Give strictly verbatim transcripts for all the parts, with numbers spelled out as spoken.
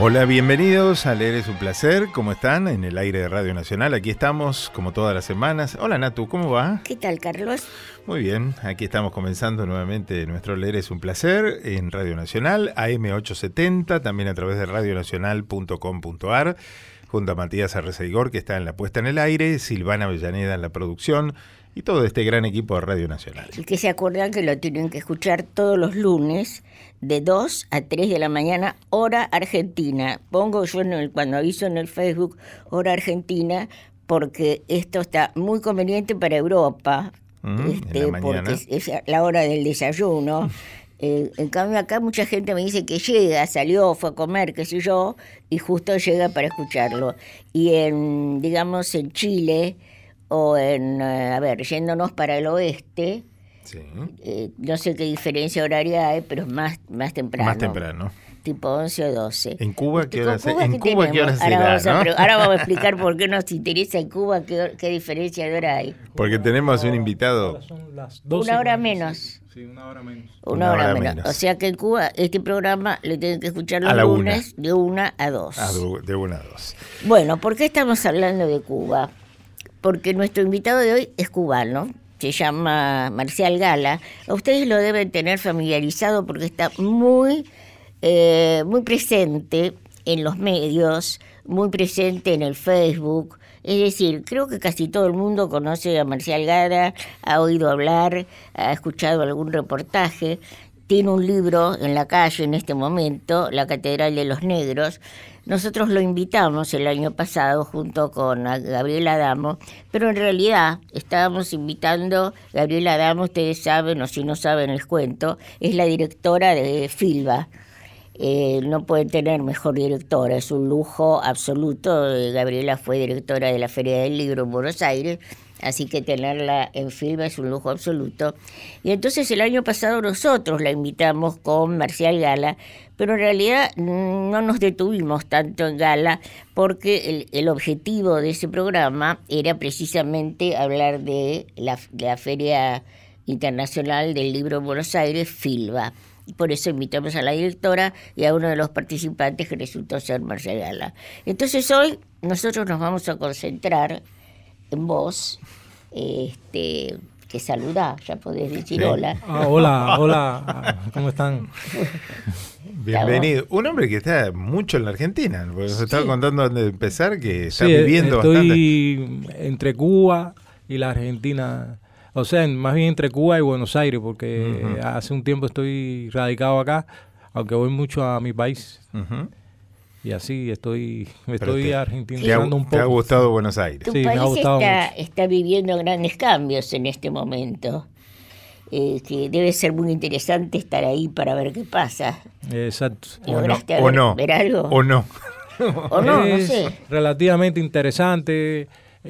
Hola, bienvenidos a Leer es un placer. ¿Cómo están? En el aire de Radio Nacional. Aquí estamos, como todas las semanas. Hola, Natu, ¿cómo va? ¿Qué tal, Carlos? Muy bien, aquí estamos comenzando nuevamente nuestro Leer es un placer en Radio Nacional, A M ochocientos setenta, también a través de radio nacional punto com punto a r, junto a Matías Arreceigor, que está en la puesta en el aire, Silvana Avellaneda en la producción y todo este gran equipo de Radio Nacional. Y que se acuerdan que lo tienen que escuchar todos los lunes de dos a tres de la mañana, hora argentina. Pongo yo en el, cuando aviso en el Facebook, hora argentina, porque esto está muy conveniente para Europa, Mm, este, en la mañana. porque es, es la hora del desayuno. Eh, en cambio acá mucha gente me dice que llega, salió, fue a comer, qué sé yo, y justo llega para escucharlo. Y en, digamos, en Chile, o en, a ver, yéndonos para el oeste, Sí. eh, no sé qué diferencia horaria hay, pero es más, más temprano. Más temprano. Tipo once o doce. ¿En Cuba qué hora, se, Cuba en qué Cuba, ¿qué hora tenemos? Ahora será, vamos, a, no? pero ahora vamos a explicar por qué nos interesa en Cuba, qué, qué diferencia de hora hay. Porque tenemos un invitado. Son las doce, Una hora ¿no? menos. Sí, una hora menos. Una, Una hora, hora menos. menos. O sea que en Cuba este programa le tienen que escuchar los A la lunes de una a dos. Ah, de- de una a dos. Bueno, ¿por qué estamos hablando de Cuba? Porque nuestro invitado de hoy es cubano, se llama Marcial Gala. A ustedes lo deben tener familiarizado porque está muy, eh, muy presente en los medios, muy presente en el Facebook. Es decir, creo que casi todo el mundo conoce a Marcial Gala, ha oído hablar, ha escuchado algún reportaje. Tiene un libro en la calle en este momento, La Catedral de los Negros. Nosotros lo invitamos el año pasado junto con a Gabriela Adamo, pero en realidad estábamos invitando, Gabriela Adamo, ustedes saben, o si no saben les cuento, es la directora de Filba. Eh, no pueden tener mejor directora, es un lujo absoluto. Eh, Gabriela fue directora de la Feria del Libro en Buenos Aires, así que tenerla en Filba es un lujo absoluto. Y entonces el año pasado nosotros la invitamos con Marcial Gala, pero en realidad no nos detuvimos tanto en Gala porque el, el objetivo de ese programa era precisamente hablar de la, de la Feria Internacional del Libro en Buenos Aires, Filba. Y por eso invitamos a la directora y a uno de los participantes que resultó ser Marcial Gala. Entonces hoy nosotros nos vamos a concentrar en vos, este, que saludá, ya podés decir Sí. hola. Ah, hola, hola, ¿cómo están? Bienvenido. Un hombre que está mucho en la Argentina. Porque nos estaba contando antes de empezar que está Sí, viviendo estoy bastante. entre Cuba y la Argentina, o sea, más bien entre Cuba y Buenos Aires, porque Ujú. hace un tiempo estoy radicado acá, aunque voy mucho a mi país. Ujú. Y así estoy, me Pero estoy te- ¿Te ha, argentinizando un te ha poco. gustado Buenos Aires? Tu Sí, me ha país gustado está, mucho. está viviendo grandes cambios en este momento, eh, que debe ser muy interesante estar ahí para ver qué pasa. Exacto. O no, ¿Lograste o ver, no, ver algo? o no. ¿O no? No Es sé. relativamente interesante.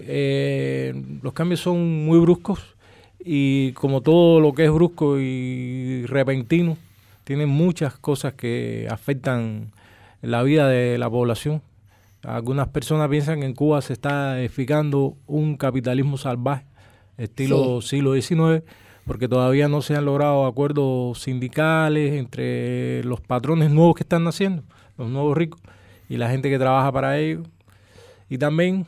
Eh, los cambios son muy bruscos y como todo lo que es brusco y repentino, tiene muchas cosas que afectan la vida de la población. Algunas personas piensan que en Cuba se está edificando un capitalismo salvaje, estilo siglo diecinueve, porque todavía no se han logrado acuerdos sindicales entre los patrones nuevos que están naciendo, los nuevos ricos, y la gente que trabaja para ellos. Y también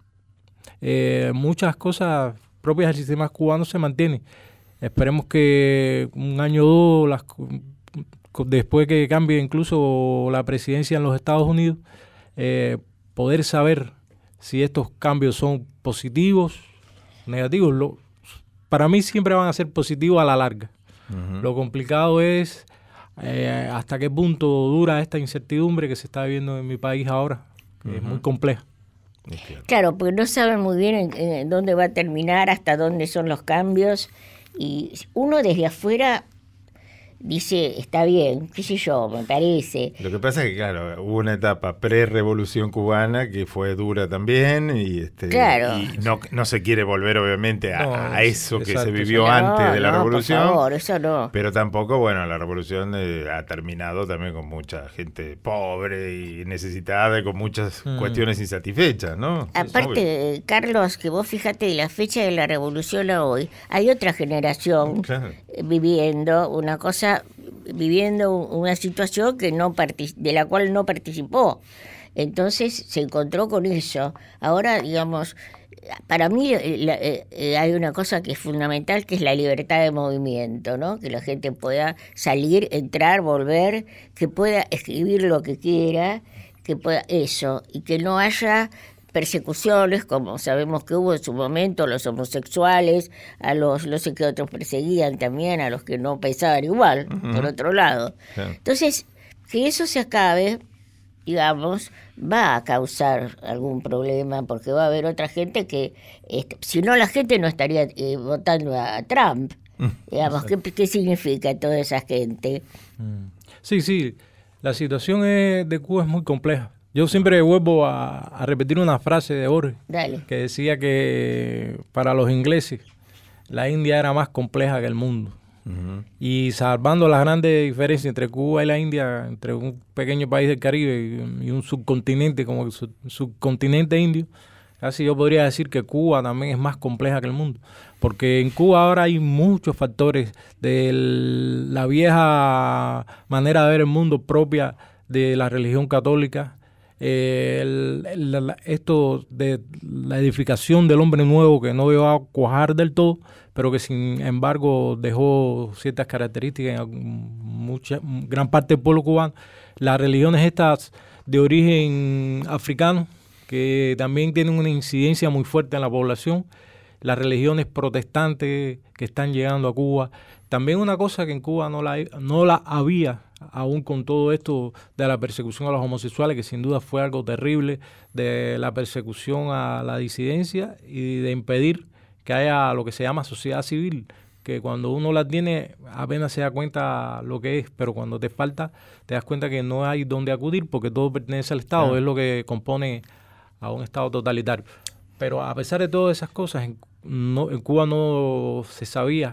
eh, muchas cosas propias del sistema cubano se mantienen. Esperemos que un año o dos, las, después que cambie incluso la presidencia en los Estados Unidos, eh, poder saber si estos cambios son positivos, negativos. Lo, para mí siempre van a ser positivos a la larga. Ujú. Lo complicado es eh, hasta qué punto dura esta incertidumbre que se está viviendo en mi país ahora, que es muy compleja. Es claro. Claro, porque no saben muy bien en, en dónde va a terminar, hasta dónde son los cambios. Y uno desde afuera dice, está bien, qué sé yo, me parece. Lo que pasa es que, claro, hubo una etapa pre-revolución cubana que fue dura también y, este, Claro. y no, no se quiere volver, obviamente, a, No, a eso que exacto, se vivió sí. antes No, de la no, revolución. por favor, eso no. Pero tampoco, bueno, la revolución eh, ha terminado también con mucha gente pobre y necesitada y con muchas Mm. cuestiones insatisfechas, ¿no? Es obvio. Aparte, eh, Carlos, que vos fíjate de la fecha de la revolución a hoy, hay otra generación Claro. eh, viviendo una cosa viviendo una situación que no partic- de la cual no participó. Entonces se encontró con eso. Ahora, digamos, para mí la, eh, hay una cosa que es fundamental, que es la libertad de movimiento, ¿no? Que la gente pueda salir, entrar, volver, que pueda escribir lo que quiera, que pueda eso, y que no haya persecuciones, como sabemos que hubo en su momento, los homosexuales, a los, no sé qué otros perseguían también, a los que no pensaban igual, uh-huh. por otro lado. Sí. Entonces, que eso se acabe, digamos, va a causar algún problema, porque va a haber otra gente que, este, si no, la gente no estaría eh, votando a Trump. Digamos, ¿qué, ¿qué significa toda esa gente? Sí, sí, la situación es, de Cuba es muy compleja. Yo siempre vuelvo a, a repetir una frase de Borges, Dale. que decía que para los ingleses la India era más compleja que el mundo. Uh-huh. Y salvando las grandes diferencias entre Cuba y la India, entre un pequeño país del Caribe y, y un subcontinente como el sub, subcontinente indio, casi yo podría decir que Cuba también es más compleja que el mundo, porque en Cuba ahora hay muchos factores de la vieja manera de ver el mundo propia de la religión católica, eh, el, el, esto de la edificación del hombre nuevo que no iba a cuajar del todo, pero que sin embargo dejó ciertas características en mucha, gran parte del pueblo cubano. Las religiones estas de origen africano, que también tienen una incidencia muy fuerte en la población, las religiones protestantes que están llegando a Cuba. También una cosa que en Cuba no la, no la había, aún con todo esto de la persecución a los homosexuales, que sin duda fue algo terrible, de la persecución a la disidencia y de impedir que haya lo que se llama sociedad civil, que cuando uno la tiene apenas se da cuenta lo que es, pero cuando te falta te das cuenta que no hay dónde acudir porque todo pertenece al Estado, sí. Es lo que compone a un Estado totalitario. Pero a pesar de todas esas cosas, en, no, en Cuba no se sabía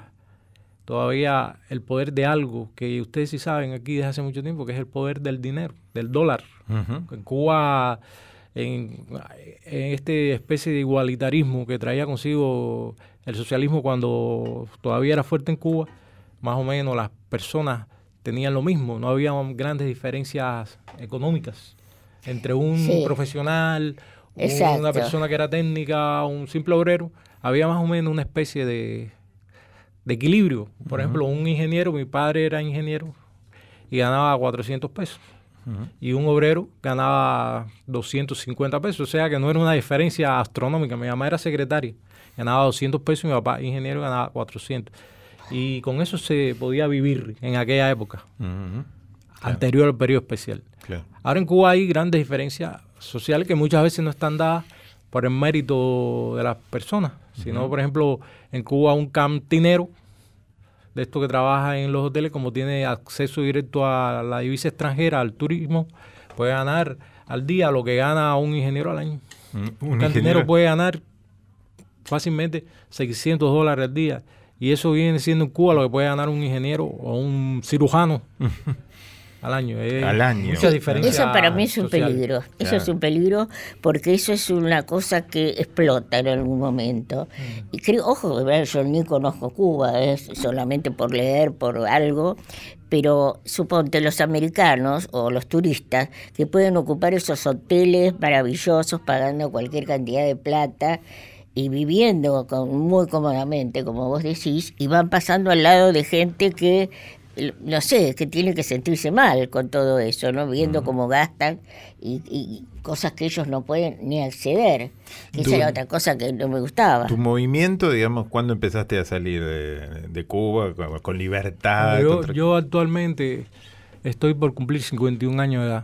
todavía el poder de algo que ustedes sí saben aquí desde hace mucho tiempo, que es el poder del dinero, del dólar. Uh-huh. En Cuba, en, en este especie de igualitarismo que traía consigo el socialismo cuando todavía era fuerte en Cuba, más o menos las personas tenían lo mismo, no había grandes diferencias económicas entre un sí. profesional, un, una persona que era técnica, un simple obrero. Había más o menos una especie de, de equilibrio. Por uh-huh. ejemplo, un ingeniero, mi padre era ingeniero y ganaba cuatrocientos pesos. Uh-huh. Y un obrero ganaba doscientos cincuenta pesos. O sea que no era una diferencia astronómica. Mi mamá era secretaria, ganaba doscientos pesos y mi papá, ingeniero, ganaba cuatrocientos. Y con eso se podía vivir en aquella época, uh-huh. anterior claro. al periodo especial. Claro. Ahora en Cuba hay grandes diferencias sociales que muchas veces no están dadas por el mérito de las personas, uh-huh. sino, por ejemplo, en Cuba un cantinero de esto que trabaja en los hoteles, como tiene acceso directo a la divisa extranjera, al turismo, puede ganar al día lo que gana un ingeniero al año. Uh-huh. Un, un cantinero ingeniero puede ganar fácilmente seiscientos dólares al día. Y eso viene siendo en Cuba lo que puede ganar un ingeniero o un cirujano al año. Eh, al año. Mucha diferencia. Eso para mí es un social. peligro. Eso claro. es un peligro porque eso es una cosa que explota en algún momento. Mm. Y creo, ojo, yo ni conozco Cuba, es solamente por leer, por algo. Pero suponte los americanos o los turistas que pueden ocupar esos hoteles maravillosos pagando cualquier cantidad de plata y viviendo con, muy cómodamente, como vos decís, y van pasando al lado de gente que, no sé, que tiene que sentirse mal con todo eso, ¿no? Viendo uh-huh. cómo gastan y, y cosas que ellos no pueden ni acceder. Que esa era otra cosa que no me gustaba. ¿Tu movimiento, digamos, cuándo empezaste a salir de, de Cuba con, con libertad? Yo, contra... yo actualmente estoy por cumplir cincuenta y un años de edad.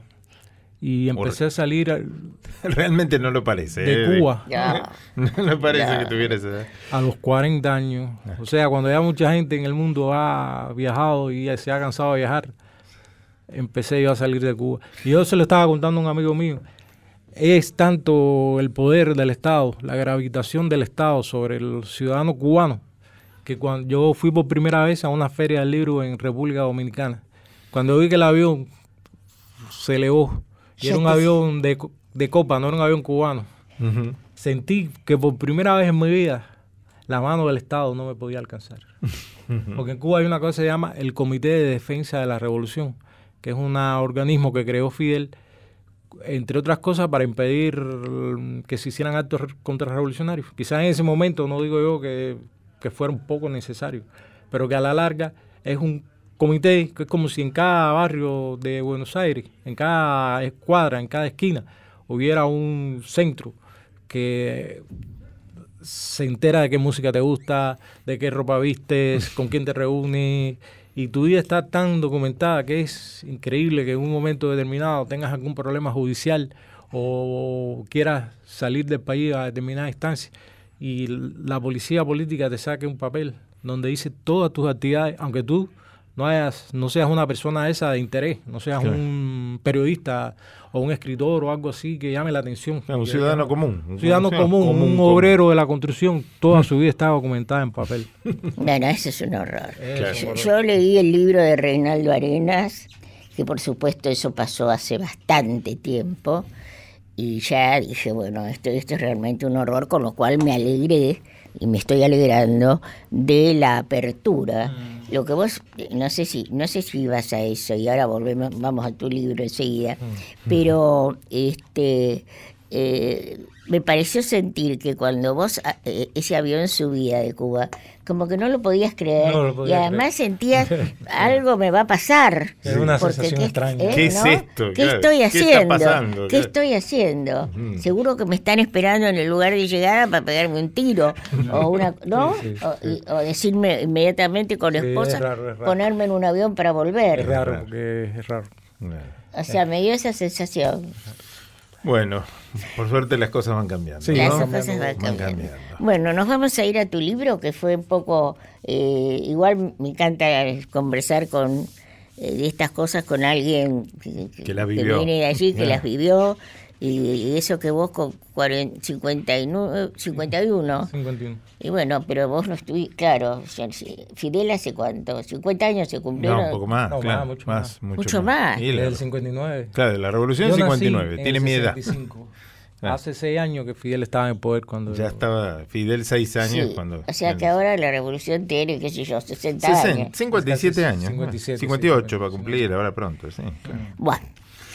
Y empecé a salir... A, realmente no lo parece. De eh, Cuba. Ya. No, no parece Ya. que tuvieras edad. A los cuarenta años. Ya. O sea, cuando ya mucha gente en el mundo ha viajado y se ha cansado de viajar, empecé yo a salir de Cuba. Y yo se lo estaba contando a un amigo mío. Es tanto el poder del Estado, la gravitación del Estado sobre el ciudadano cubano, que cuando yo fui por primera vez a una feria del libro en República Dominicana, cuando vi que el avión se elevó, y era un avión de, de copa, no era un avión cubano. Uh-huh. Sentí que por primera vez en mi vida la mano del Estado no me podía alcanzar. Uh-huh. Porque en Cuba hay una cosa que se llama el Comité de Defensa de la Revolución, que es un organismo que creó Fidel, entre otras cosas, para impedir que se hicieran actos contrarrevolucionarios. Quizás en ese momento, no digo yo que, que fuera un poco necesario, pero que a la larga es un comité que es como si en cada barrio de Buenos Aires, en cada escuadra, en cada esquina, hubiera un centro que se entera de qué música te gusta, de qué ropa vistes, con quién te reúnes, y tu vida está tan documentada que es increíble que en un momento determinado tengas algún problema judicial o quieras salir del país a determinada instancia y la policía política te saque un papel donde dice todas tus actividades, aunque tú no hayas, no seas una persona esa de interés, no seas claro. un periodista o un escritor o algo así que llame la atención. Claro, un ciudadano común. Un ciudadano común, común, un común. obrero de la construcción, toda su vida está documentada en papel. Bueno, eso es un horror. Claro. Yo, yo leí el libro de Reinaldo Arenas, que por supuesto eso pasó hace bastante tiempo, y ya dije, bueno, esto, esto es realmente un horror, con lo cual me alegré, y me estoy alegrando, de la apertura. Mm. Lo que vos, no sé si no sé si ibas a eso, y ahora volvemos, vamos a tu libro enseguida, mm. pero este eh, me pareció sentir que cuando vos, eh, ese avión subía de Cuba, como que no lo podías creer, no lo podía y además creer. Sentías, algo me va a pasar. Es una sensación ¿qué, extraña. Eh, ¿Qué es ¿no? esto? ¿Qué claro. estoy haciendo? ¿Qué está pasando? ¿Qué estoy haciendo? Uh-huh. Seguro que me están esperando en el lugar de llegada para pegarme un tiro, o una, ¿no? Sí, sí, o, sí. Y, o decirme inmediatamente con la sí, esposa, es raro, es raro. Ponerme en un avión para volver. Es raro, porque es raro. O sea, me dio esa sensación. Bueno, por suerte las cosas van cambiando. Sí, ¿no? las cosas van, van cambiando. cambiando. Bueno, nos vamos a ir a tu libro, que fue un poco... Eh, igual me encanta conversar con eh, de estas cosas con alguien que, que, las vivió. que viene de allí, que yeah. las vivió, y, y eso que vos con cuarenta, cincuenta y uno, cincuenta y uno. cincuenta y uno. Y bueno, pero vos no estuviste, claro, Fidel hace cuánto, cincuenta años se cumplieron. No, un poco más, no, claro, más, mucho más, más. Mucho, mucho más. más. Desde el cincuenta y nueve. Claro, la revolución del cincuenta y nueve, tiene mi edad. Claro. Hace seis años que Fidel estaba en poder cuando... Ya estaba Fidel seis años sí, cuando... O sea que ahora la revolución tiene, qué sé yo, sesenta sesenta, años. cincuenta y siete años. cincuenta y siete, cincuenta y ocho para cumplir, ahora pronto, sí. Claro. Bueno.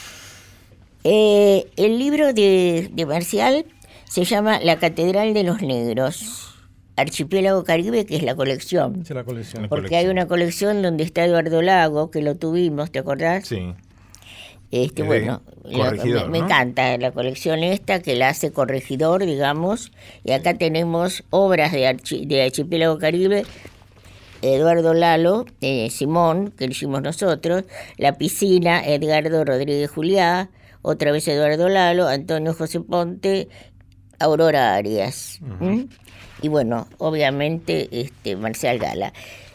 Eh, el libro de, de Marcial se llama La Catedral de los Negros, Archipiélago Caribe, que es la colección. Sí, la colección. Porque la colección. hay una colección donde está Eduardo Lago, que lo tuvimos, ¿te acordás? Sí. Este, bueno, la, me, me ¿no? encanta la colección esta, que la hace Corregidor, digamos, y acá tenemos obras de, Archi, de Archipiélago Caribe, Eduardo Lalo, eh, Simón, que lo hicimos nosotros, La Piscina, Edgardo Rodríguez Juliá, otra vez Eduardo Lalo, Antonio José Ponte, Aurora Arias. Uh-huh. ¿Mm? Y bueno, obviamente este Marcial Gala.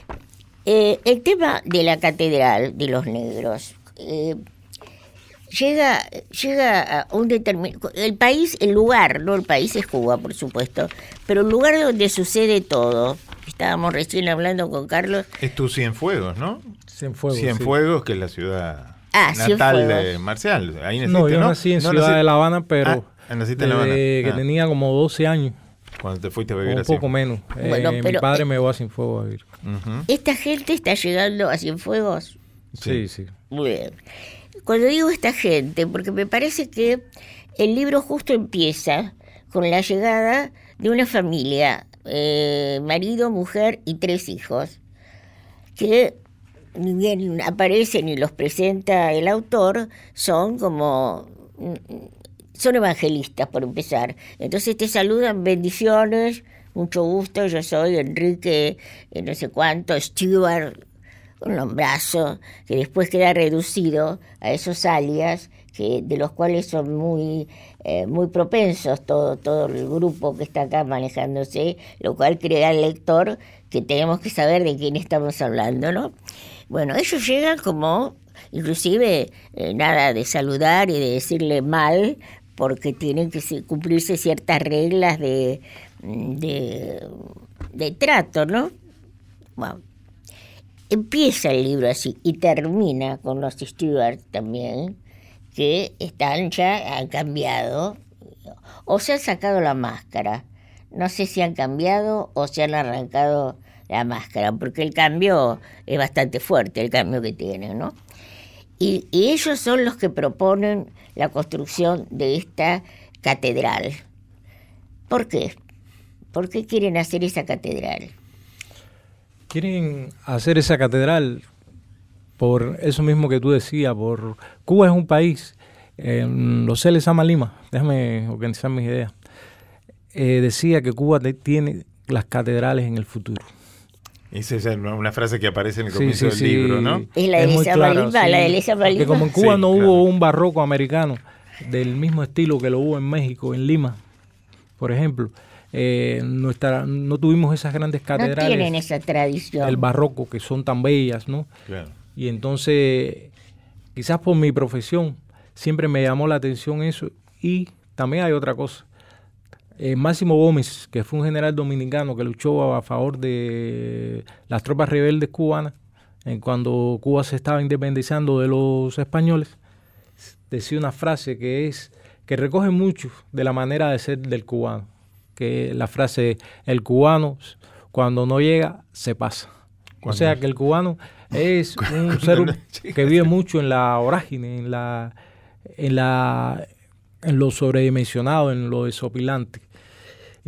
Eh, el tema de la Catedral de los Negros... Eh, Llega, llega a un determinado... El país, el lugar, no el país es Cuba, por supuesto, pero el lugar donde sucede todo. Estábamos recién hablando con Carlos. Es tu Cienfuegos, ¿no? Cienfuegos, Cienfuegos, sí. que es la ciudad ah, natal Cienfuegos. de Marcial. Ahí naciste, no, yo ¿no? nací en no, Ciudad nací... de La Habana, pero ah, naciste en La Habana. que ah. tenía como doce años. Cuando te fuiste a vivir un así. Un poco menos. Bueno, eh, pero, mi padre eh, me llevó a Cienfuegos a vivir. Uh-huh. ¿Esta gente está llegando a Cienfuegos? Sí, sí. Muy bien. Cuando digo esta gente, porque me parece que el libro justo empieza con la llegada de una familia, eh, marido, mujer y tres hijos, que ni bien aparecen y los presenta el autor, son como... son evangelistas, por empezar. Entonces te saludan, bendiciones, mucho gusto, yo soy Enrique, eh, no sé cuánto, Stewart, un nombrazo, que después queda reducido a esos alias, que de los cuales son muy eh, muy propensos todo, todo el grupo que está acá manejándose, lo cual crea al lector que tenemos que saber de quién estamos hablando, ¿no? Bueno, ellos llegan como, inclusive, eh, nada de saludar y de decirle mal, porque tienen que cumplirse ciertas reglas de, de, de trato, ¿no? Bueno. Empieza el libro así y termina con los Stewart también, que están ya, han cambiado, o se han sacado la máscara. No sé si han cambiado o se han arrancado la máscara, porque el cambio es bastante fuerte, el cambio que tiene, ¿no? Y, y ellos son los que proponen la construcción de esta catedral. ¿Por qué? ¿Por qué quieren hacer esa catedral? Quieren hacer esa catedral por eso mismo que tú decías, por Cuba es un país, eh, lo sé, Lezama Lima, déjame organizar mis ideas, eh, decía que Cuba te, tiene las catedrales en el futuro. Esa es una frase que aparece en el Sí, comienzo sí, del sí. libro, ¿no? Es la de Es muy Lezama claro, Lima, sí. la de Lezama Lima. Porque como en Cuba Sí, no claro. hubo un barroco americano del mismo estilo que lo hubo en México, en Lima, por ejemplo, eh, nuestra, no tuvimos esas grandes No catedrales. tienen esa tradición. El barroco, que son tan bellas, ¿no? Claro. Y entonces, quizás por mi profesión, siempre me llamó la atención eso. Y también hay otra cosa. Eh, Máximo Gómez, que fue un general dominicano que luchó a favor de las tropas rebeldes cubanas, en cuando Cuba se estaba independizando de los españoles, decía una frase que es que recoge mucho de la manera de ser del cubano, que la frase, el cubano cuando no llega, se pasa. O sea que el cubano es un ser que vive mucho en la vorágine, en la, en la, en lo sobredimensionado, en lo desopilante. Y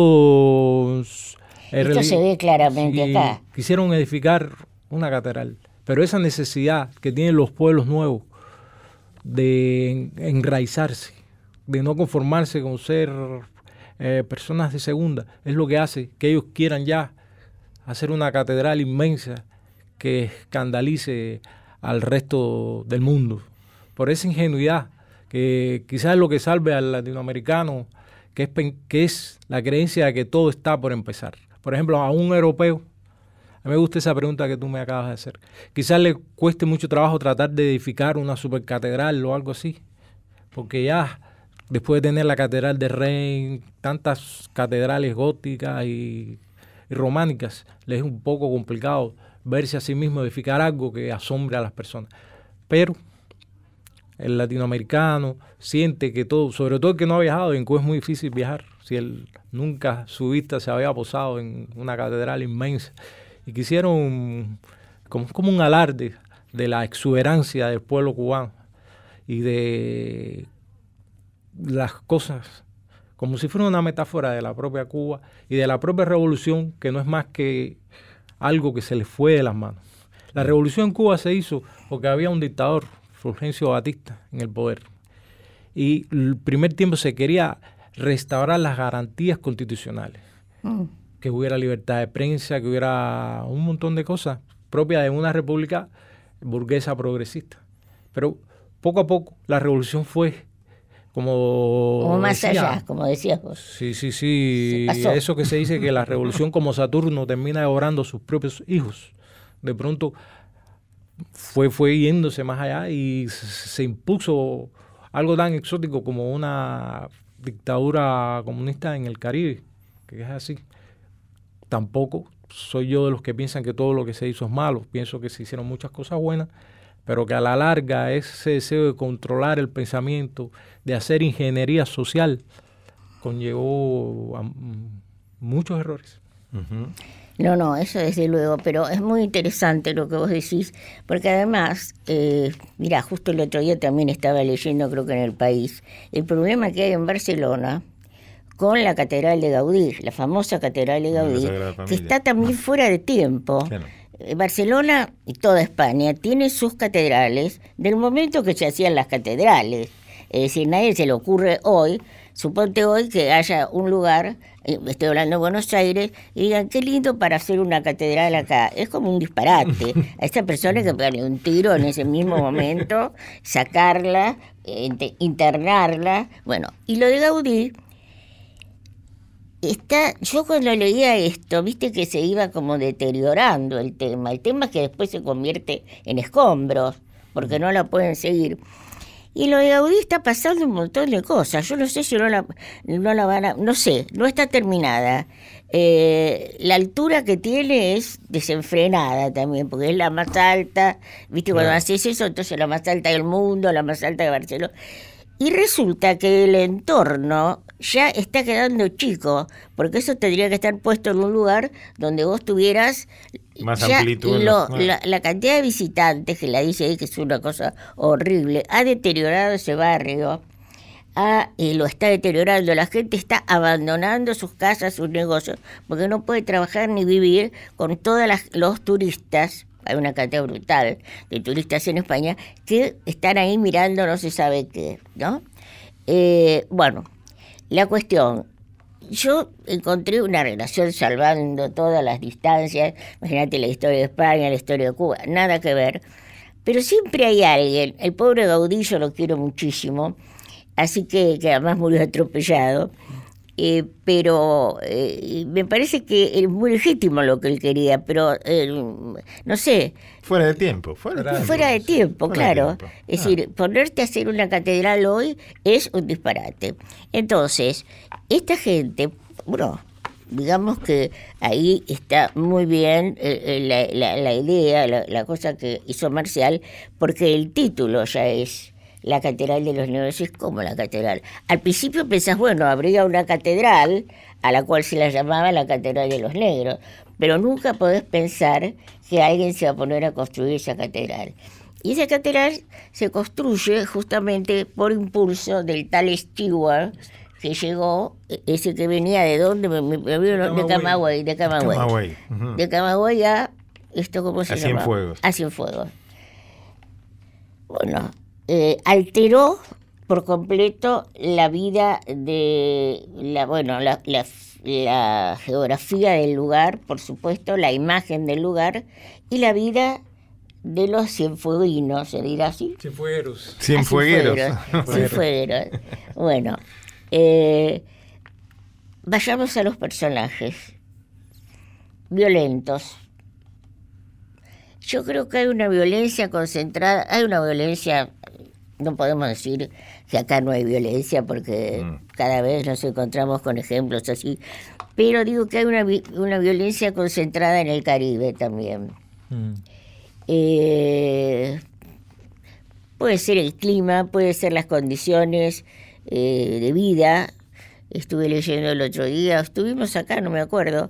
estos Esto se ve claramente sí, acá. quisieron edificar una catedral, pero esa necesidad que tienen los pueblos nuevos de enraizarse, de no conformarse con ser eh, personas de segunda, es lo que hace que ellos quieran ya hacer una catedral inmensa que escandalice al resto del mundo. Por esa ingenuidad, que quizás es lo que salve al latinoamericano, que es, que es la creencia de que todo está por empezar. Por ejemplo, a un europeo, a mí me gusta esa pregunta que tú me acabas de hacer, quizás le cueste mucho trabajo tratar de edificar una supercatedral o algo así, porque ya después de tener la catedral de Reims, tantas catedrales góticas y, y románicas, les es un poco complicado verse a sí mismo edificar algo que asombre a las personas. Pero el latinoamericano siente que todo, sobre todo el que no ha viajado, en Cuba es muy difícil viajar, si él nunca su vista se había posado en una catedral inmensa, y quisieron como, como un alarde de la exuberancia del pueblo cubano y de las cosas, como si fuera una metáfora de la propia Cuba y de la propia revolución, que no es más que algo que se le fue de las manos. La revolución en Cuba se hizo porque había un dictador, Fulgencio Batista, en el poder. Y el primer tiempo se quería restaurar las garantías constitucionales. Mm. Que hubiera libertad de prensa, que hubiera un montón de cosas propias de una república burguesa progresista. Pero poco a poco la revolución fue como... Como más decía, allá, como decías vos. Sí, sí, sí. Eso que se dice que la revolución como Saturno termina devorando a sus propios hijos. De pronto fue, fue yéndose más allá y se impuso algo tan exótico como una dictadura comunista en el Caribe, que es así. Tampoco soy yo de los que piensan que todo lo que se hizo es malo. Pienso que se hicieron muchas cosas buenas, pero que a la larga ese deseo de controlar el pensamiento, de hacer ingeniería social, conllevó a muchos errores. Uh-huh. No, no, eso desde luego, pero es muy interesante lo que vos decís, porque además, eh, mira, justo el otro día también estaba leyendo, creo que en El País, el problema que hay en Barcelona con la Catedral de Gaudí, la famosa Catedral de Gaudí, que está también fuera de tiempo. Claro. Barcelona y toda España tiene sus catedrales del momento que se hacían las catedrales. Es decir, nadie se le ocurre hoy, suponte hoy que haya un lugar, estoy hablando de Buenos Aires, y digan, qué lindo para hacer una catedral acá. Es como un disparate. A esta persona hay que pegarle un tiro en ese mismo momento, sacarla, internarla. Bueno, y lo de Gaudí, está, yo cuando leía esto, viste que se iba como deteriorando el tema. El tema es que después se convierte en escombros, porque no la pueden seguir. Y lo de Gaudí está pasando un montón de cosas. Yo no sé si no la, no la van a... No sé, no está terminada. Eh, la altura que tiene es desenfrenada también, porque es la más alta. Viste, cuando claro. haces eso, entonces la más alta del mundo, la más alta de Barcelona. Y resulta que el entorno ya está quedando chico, porque eso tendría que estar puesto en un lugar donde vos tuvieras más ya amplitud. Lo, ¿No? la, la cantidad de visitantes, que la dice ahí que es una cosa horrible, ha deteriorado ese barrio, ha, eh, lo está deteriorando, la gente está abandonando sus casas, sus negocios, porque no puede trabajar ni vivir con todos los turistas. Hay una cantidad brutal de turistas en España que están ahí mirando no se sabe qué, ¿no? Eh, bueno, la cuestión, yo encontré una relación salvando todas las distancias, imagínate la historia de España, la historia de Cuba, nada que ver, pero siempre hay alguien, el pobre Gaudí yo lo quiero muchísimo, así que, que además murió atropellado, Eh, pero eh, me parece que es muy legítimo lo que él quería, pero eh, no sé. Fuera de tiempo. Fuera de tiempo, fuera de tiempo fuera claro. De tiempo. Es ah. decir, ponerte a hacer una catedral hoy es un disparate. Entonces, esta gente, bueno, digamos que ahí está muy bien eh, la, la, la idea, la, la cosa que hizo Marcial, porque el título ya es la Catedral de los Negros, es como la catedral. Al principio pensás, bueno, habría una catedral a la cual se la llamaba la Catedral de los Negros, pero nunca podés pensar que alguien se va a poner a construir esa catedral. Y esa catedral se construye justamente por impulso del tal Stewart, que llegó, ese que venía de dónde, me, me, me, de Camagüey, de Camagüey. Camagüey. Uh-huh. De Camagüey a, esto cómo se llama? A Cienfuegos. A Cienfuegos. Bueno, Eh, alteró por completo la vida de la bueno la, la, la geografía del lugar, por supuesto, la imagen del lugar y la vida de los cienfueguinos, ¿se dirá así? Cienfuegueros. Cienfuegueros. Cienfuegueros. Bueno, eh, vayamos a los personajes violentos. Yo creo que hay una violencia concentrada, hay una violencia, no podemos decir que acá no hay violencia porque mm. cada vez nos encontramos con ejemplos así, pero digo que hay una, una violencia concentrada en el Caribe también. Mm. Eh, puede ser el clima, puede ser las condiciones eh, de vida. Estuve leyendo el otro día, estuvimos acá, no me acuerdo,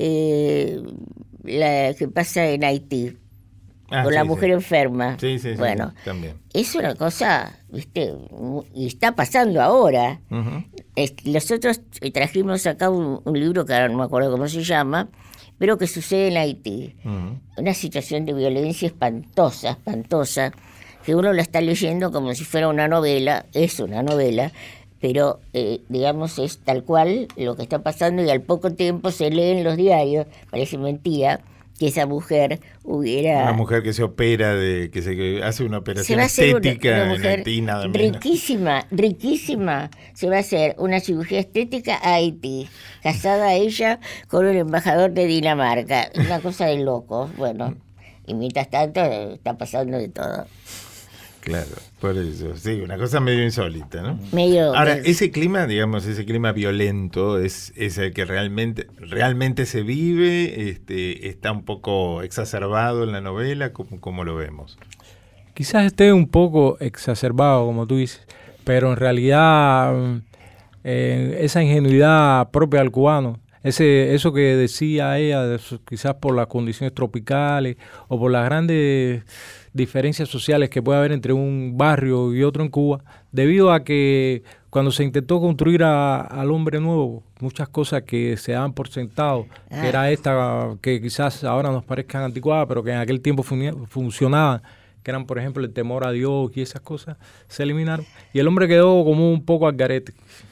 eh, la que pasa en Haití. Ah, con sí, la mujer sí. enferma. Sí, sí, bueno, sí, también. Es una cosa, ¿viste? Y está pasando ahora. Uh-huh. Es, nosotros trajimos acá un, un libro que ahora no me acuerdo cómo se llama, pero que sucede en Haití. Uh-huh. Una situación de violencia espantosa, espantosa, que uno la está leyendo como si fuera una novela, es una novela, pero eh, digamos es tal cual lo que está pasando y al poco tiempo se lee en los diarios, parece mentira, que esa mujer hubiera... Una mujer que se opera, de que se que hace una operación estética una, una en Haití, nada menos. Riquísima, riquísima. Se va a hacer una cirugía estética a Haití, casada ella con un embajador de Dinamarca. Una cosa de locos. Bueno, y mientras tanto está pasando de todo. Claro, por eso, sí, una cosa medio insólita, ¿no? Medio. Ahora, ese clima, digamos, ese clima violento es, es el que realmente, realmente se vive, este, está un poco exacerbado en la novela, ¿cómo, cómo lo vemos? Quizás esté un poco exacerbado, como tú dices, pero en realidad eh, esa ingenuidad propia del cubano, ese, eso que decía ella, quizás por las condiciones tropicales o por las grandes diferencias sociales que puede haber entre un barrio y otro en Cuba, debido a que cuando se intentó construir a, al hombre nuevo, muchas cosas que se daban por sentado, ah. que era esta, que quizás ahora nos parezcan anticuadas, pero que en aquel tiempo fun- funcionaban, que eran, por ejemplo, el temor a Dios y esas cosas, se eliminaron. Y el hombre quedó como un poco al garete.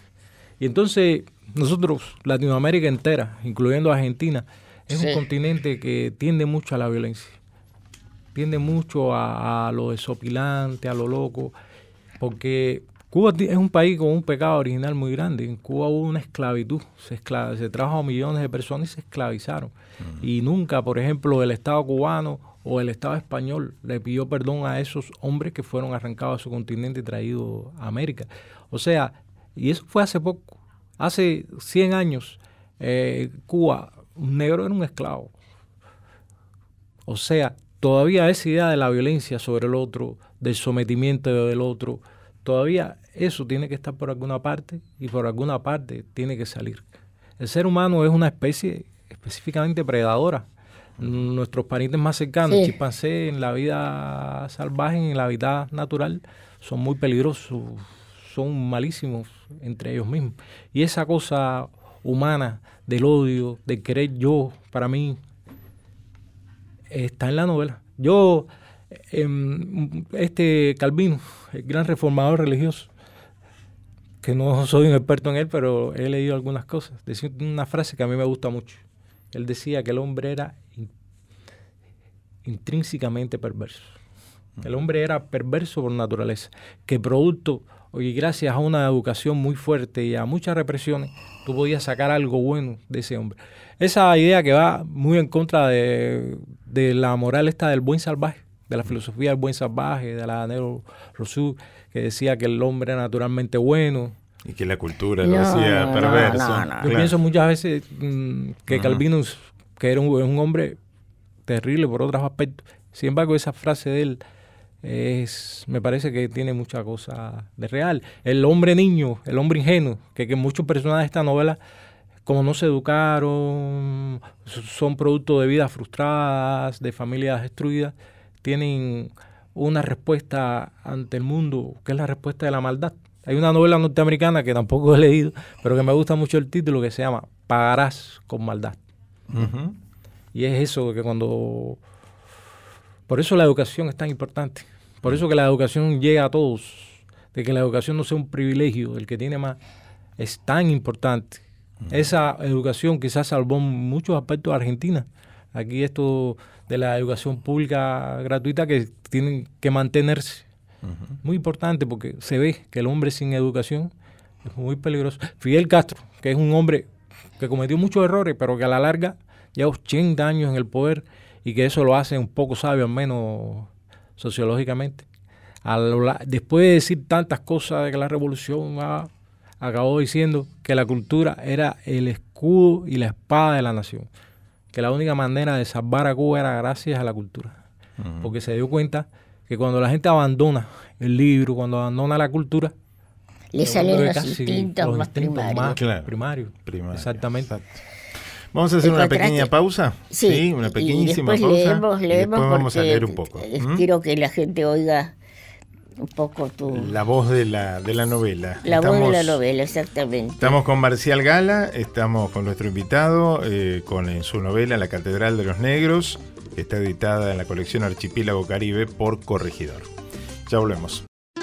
Y entonces, nosotros, Latinoamérica entera, incluyendo Argentina, es sí. un continente que tiende mucho a la violencia. Tiende mucho a, a lo desopilante, a lo loco, porque Cuba es un país con un pecado original muy grande. En Cuba hubo una esclavitud, se, esclav- se trajo a millones de personas y se esclavizaron. Uh-huh. Y nunca, por ejemplo, el Estado cubano o el Estado español le pidió perdón a esos hombres que fueron arrancados a su continente y traídos a América. O sea, y eso fue hace poco, hace cien años, eh, Cuba, un negro era un esclavo. O sea, todavía esa idea de la violencia sobre el otro, del sometimiento del otro, todavía eso tiene que estar por alguna parte y por alguna parte tiene que salir. El ser humano es una especie específicamente predadora. Nuestros parientes más cercanos, sí. chimpancés, en la vida salvaje, en la vida natural, son muy peligrosos, son malísimos entre ellos mismos. Y esa cosa humana del odio, del querer yo, para mí, está en la novela. Yo, eh, este Calvino, el gran reformador religioso, que no soy un experto en él, pero he leído algunas cosas, decía una frase que a mí me gusta mucho. Él decía que el hombre era in, intrínsecamente perverso. El hombre era perverso por naturaleza, que producto, oye, gracias a una educación muy fuerte y a muchas represiones, tú podías sacar algo bueno de ese hombre. Esa idea que va muy en contra de, de la moral esta del buen salvaje, de la filosofía del buen salvaje, de la Nero Rousseau, que decía que el hombre era naturalmente bueno. Y que la cultura lo hacía no, perverso. No, no, no. Yo claro. pienso muchas veces mmm, que Calvino, uh-huh. que era un, un hombre terrible por otros aspectos, sin embargo esa frase de él es, me parece que tiene mucha cosa de real. El hombre niño, el hombre ingenuo, que, que muchos personajes de esta novela, como no se educaron, son producto de vidas frustradas, de familias destruidas, tienen una respuesta ante el mundo, que es la respuesta de la maldad. Hay una novela norteamericana que tampoco he leído, pero que me gusta mucho el título, que se llama Pagarás con maldad. Uh-huh. Y es eso, que cuando... Por eso la educación es tan importante. Por eso que la educación llega a todos. De que la educación no sea un privilegio, el que tiene más, es tan importante. Uh-huh. Esa educación quizás salvó muchos aspectos de Argentina. Aquí esto de la educación pública gratuita que tienen que mantenerse. Uh-huh. Muy importante porque se ve que el hombre sin educación es muy peligroso. Fidel Castro, que es un hombre que cometió muchos errores, pero que a la larga lleva ochenta años en el poder y que eso lo hace un poco sabio, al menos sociológicamente. A lo, después de decir tantas cosas de que la revolución ah, acabó diciendo que la cultura era el escudo y la espada de la nación, que la única manera de salvar a Cuba era gracias a la cultura, uh-huh. porque se dio cuenta que cuando la gente abandona el libro, cuando abandona la cultura, le salen los instintos los más primarios. Más claro. primarios. Primario. Exactamente. Exacto. Vamos a hacer una pequeña pausa. Sí, sí una pequeñísima y pausa. Leemos, leemos y después vamos a leer un poco. ¿Mm? Quiero que la gente oiga un poco tu... La voz de la, de la novela. La estamos, voz de la novela, exactamente. Estamos con Marcial Gala, estamos con nuestro invitado, eh, con en su novela La Catedral de los Negros, que está editada en la colección Archipiélago Caribe por Corregidor. Ya volvemos.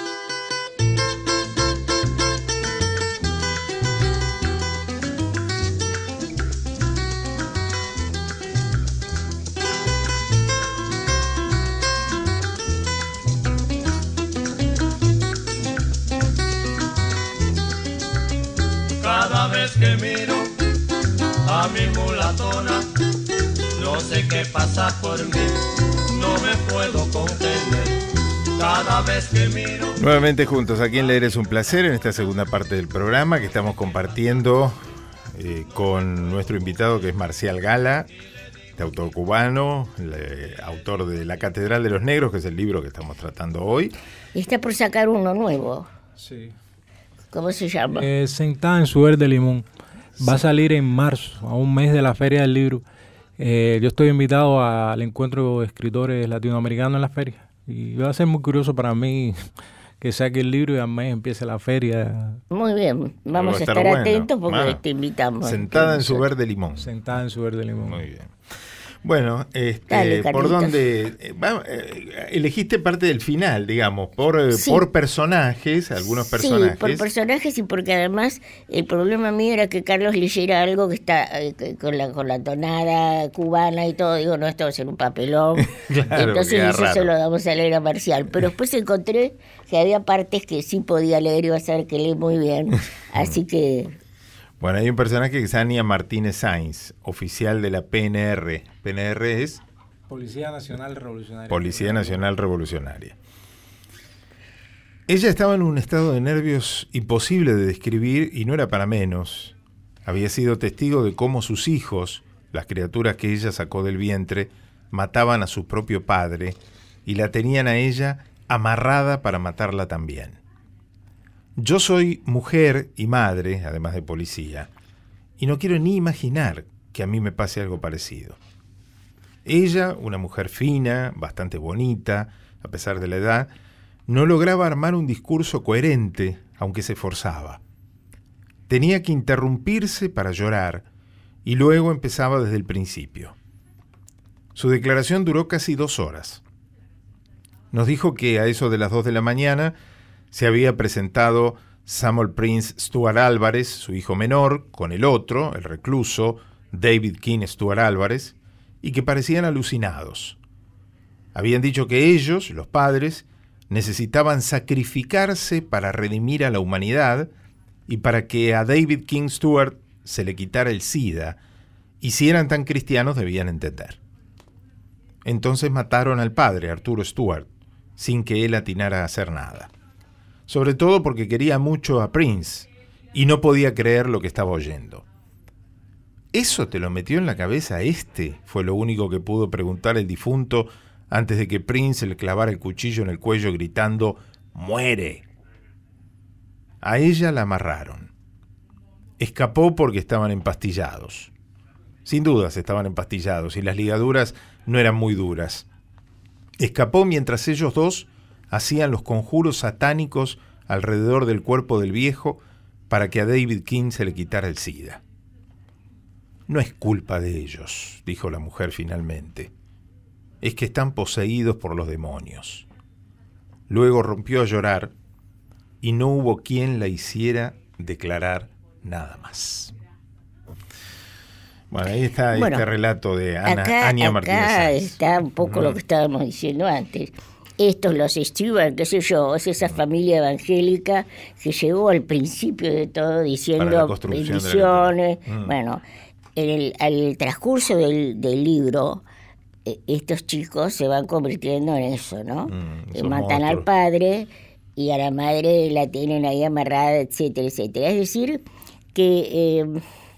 Cada vez que miro a mi mulatona, no sé qué pasa por mí, no me puedo contener. Cada vez que miro... Nuevamente juntos, aquí en Leer es un placer, en esta segunda parte del programa que estamos compartiendo eh, con nuestro invitado, que es Marcial Gala, este autor cubano, le, autor de La Catedral de los Negros, que es el libro que estamos tratando hoy. Y está por sacar uno nuevo. Sí. ¿Cómo se llama? Eh, Sentada en su verde limón. Va a salir en marzo, a un mes de la Feria del Libro. Eh, yo estoy invitado al encuentro de escritores latinoamericanos en la feria. Y va a ser muy curioso para mí que saque el libro y al mes empiece la feria. Muy bien, vamos a estar, estar bueno. atentos porque Bueno, te invitamos. Sentada en su verde limón. Sentada en su verde limón. Muy bien. Bueno, este, Dale, ¿por dónde eh, va, eh, elegiste parte del final, digamos, por, eh, sí. por personajes, algunos personajes? Sí, por personajes y porque además el problema mío era que Carlos leyera algo que está eh, que, con la con la tonada cubana y todo. Digo, no, esto va a ser un papelón. Claro, entonces eso raro. se lo damos a leer a Marcial. Pero después encontré que había partes que sí podía leer y va a saber que lee muy bien. Así que... Bueno, hay un personaje que es Ania Martínez Sainz, oficial de la P N R. P N R es... Policía Nacional Revolucionaria. Policía Nacional Revolucionaria. Ella estaba en un estado de nervios imposible de describir y no era para menos. Había sido testigo de cómo sus hijos, las criaturas que ella sacó del vientre, mataban a su propio padre y la tenían a ella amarrada para matarla también. Yo soy mujer y madre, además de policía, y no quiero ni imaginar que a mí me pase algo parecido. Ella, una mujer fina, bastante bonita, a pesar de la edad, no lograba armar un discurso coherente, aunque se esforzaba. Tenía que interrumpirse para llorar y luego empezaba desde el principio. Su declaración duró casi dos horas. Nos dijo que a eso de las dos de la mañana se había presentado Samuel Prince Stuart Álvarez, su hijo menor, con el otro, el recluso, David King Stuart Álvarez, y que parecían alucinados. Habían dicho que ellos, los padres, necesitaban sacrificarse para redimir a la humanidad y para que a David King Stuart se le quitara el SIDA, y si eran tan cristianos debían entender. Entonces mataron al padre, Arturo Stuart, sin que él atinara a hacer nada. Sobre todo porque quería mucho a Prince y no podía creer lo que estaba oyendo. ¿Eso te lo metió en la cabeza este?, fue lo único que pudo preguntar el difunto antes de que Prince le clavara el cuchillo en el cuello gritando ¡muere! A ella la amarraron. Escapó porque estaban empastillados. Sin dudas estaban empastillados y las ligaduras no eran muy duras. Escapó mientras ellos dos hacían los conjuros satánicos alrededor del cuerpo del viejo para que a David King se le quitara el SIDA. No es culpa de ellos, dijo la mujer finalmente. Es que están poseídos por los demonios. Luego rompió a llorar y no hubo quien la hiciera declarar nada más. Bueno, ahí está bueno, este relato de Ana, acá, Ania acá Martínez Sáenz. Está un poco uh-huh. lo que estábamos diciendo antes. Estos, los Stewart, qué sé yo, es esa familia evangélica que llegó al principio de todo diciendo bendiciones. De mm. Bueno, en el, al transcurso del, del libro, eh, estos chicos se van convirtiendo en eso, ¿no? Mm, eh, matan monstruos. Al padre y a la madre la tienen ahí amarrada, etcétera, etcétera. Es decir, que eh,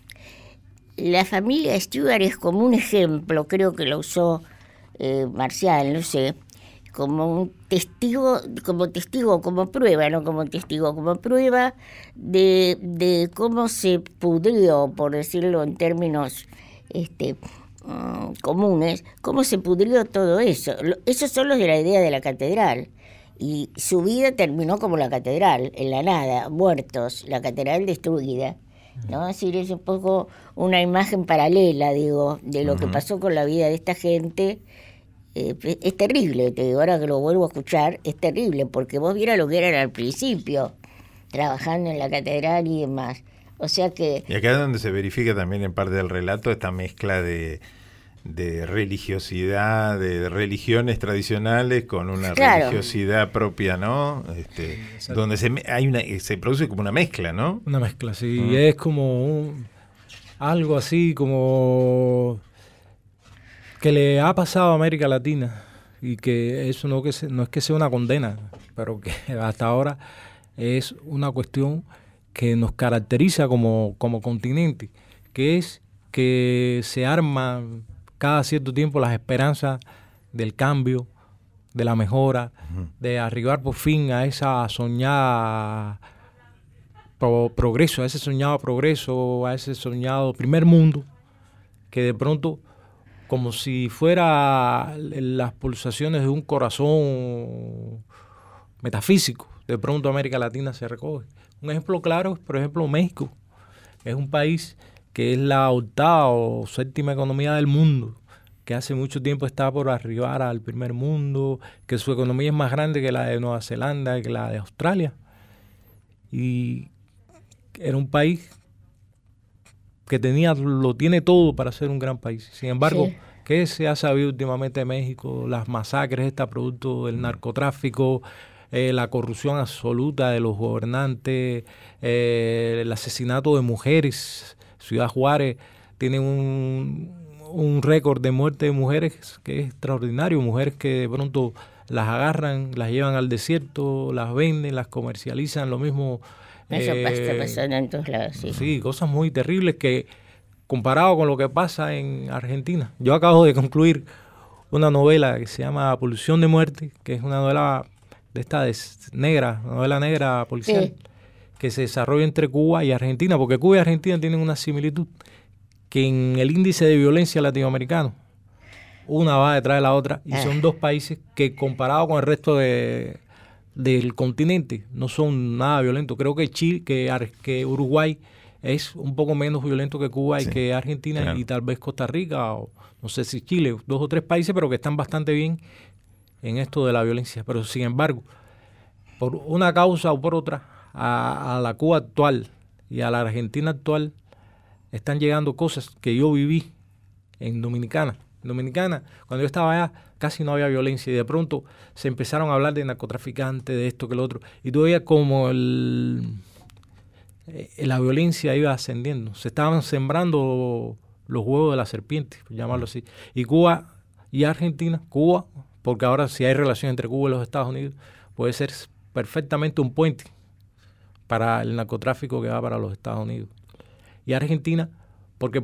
la familia Stewart es como un ejemplo, creo que lo usó eh, Marcial, no sé, como un testigo, como testigo, como prueba, no como testigo, como prueba de, de cómo se pudrió, por decirlo en términos este, um, comunes, cómo se pudrió todo eso. Esos son los de la idea de la catedral. Y su vida terminó como la catedral, en la nada, muertos, la catedral destruida. ¿No? Es decir, es un poco una imagen paralela, digo, de lo uh-huh. que pasó con la vida de esta gente. Eh, es terrible, te digo, ahora que lo vuelvo a escuchar, es terrible, porque vos vieras lo que eran al principio, trabajando en la catedral y demás. O sea que... Y acá es donde se verifica también en parte del relato esta mezcla de, de religiosidad, de religiones tradicionales con una claro. religiosidad propia, ¿no? Este, donde se hay una se produce como una mezcla, ¿no? Una mezcla, sí. Uh-huh. Es como un, algo así como... que le ha pasado a América Latina y que eso no, que se, no es que sea una condena, pero que hasta ahora es una cuestión que nos caracteriza como, como continente, que es que se arman cada cierto tiempo las esperanzas del cambio, de la mejora, uh-huh. de arribar por fin a esa soñada pro, progreso, a ese soñado progreso, a ese soñado primer mundo, que de pronto... como si fuera las pulsaciones de un corazón metafísico. De pronto América Latina se recoge. Un ejemplo claro es, por ejemplo, México. Es un país que es la octava o séptima economía del mundo, que hace mucho tiempo está por arribar al primer mundo, que su economía es más grande que la de Nueva Zelanda, que la de Australia. Y era un país... que tenía, lo tiene todo para ser un gran país. Sin embargo, sí. ¿qué se ha sabido últimamente de México? Las masacres, está producto del narcotráfico, eh, la corrupción absoluta de los gobernantes, eh, el asesinato de mujeres. Ciudad Juárez tiene un, un récord de muerte de mujeres que es extraordinario. Mujeres que de pronto las agarran, las llevan al desierto, las venden, las comercializan, lo mismo... Eso eh, está pasando en todos lados, sí. Sí, cosas muy terribles que, comparado con lo que pasa en Argentina. Yo acabo de concluir una novela que se llama Pulsión de Muerte, que es una novela de esta de negra, novela negra policial. Sí. que se desarrolla entre Cuba y Argentina, porque Cuba y Argentina tienen una similitud, que en el índice de violencia latinoamericano, una va detrás de la otra, y son dos países que comparado con el resto de, del continente no son nada violentos. Creo que Chile, que, que Uruguay es un poco menos violento que Cuba y sí, que Argentina, claro, y tal vez Costa Rica, o no sé si Chile, dos o tres países, pero que están bastante bien en esto de la violencia. Pero sin embargo, por una causa o por otra, a, a la Cuba actual y a la Argentina actual están llegando cosas que yo viví en Dominicana. En Dominicana, cuando yo estaba allá, casi no había violencia y de pronto se empezaron a hablar de narcotraficantes, de esto que lo otro, y tú veías como el, eh, la violencia iba ascendiendo. Se estaban sembrando los huevos de la serpiente, por llamarlo así. Y Cuba y Argentina, Cuba, porque ahora si hay relación entre Cuba y los Estados Unidos, puede ser perfectamente un puente para el narcotráfico que va para los Estados Unidos. Y Argentina, porque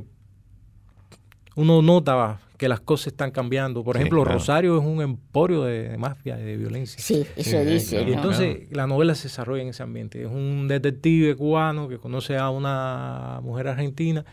uno nota que las cosas están cambiando. Por sí, ejemplo, claro, Rosario es un emporio de, de mafia, de violencia. Sí, eso sí, dice. Y entonces claro, la novela se desarrolla en ese ambiente. Es un detective cubano que conoce a una mujer argentina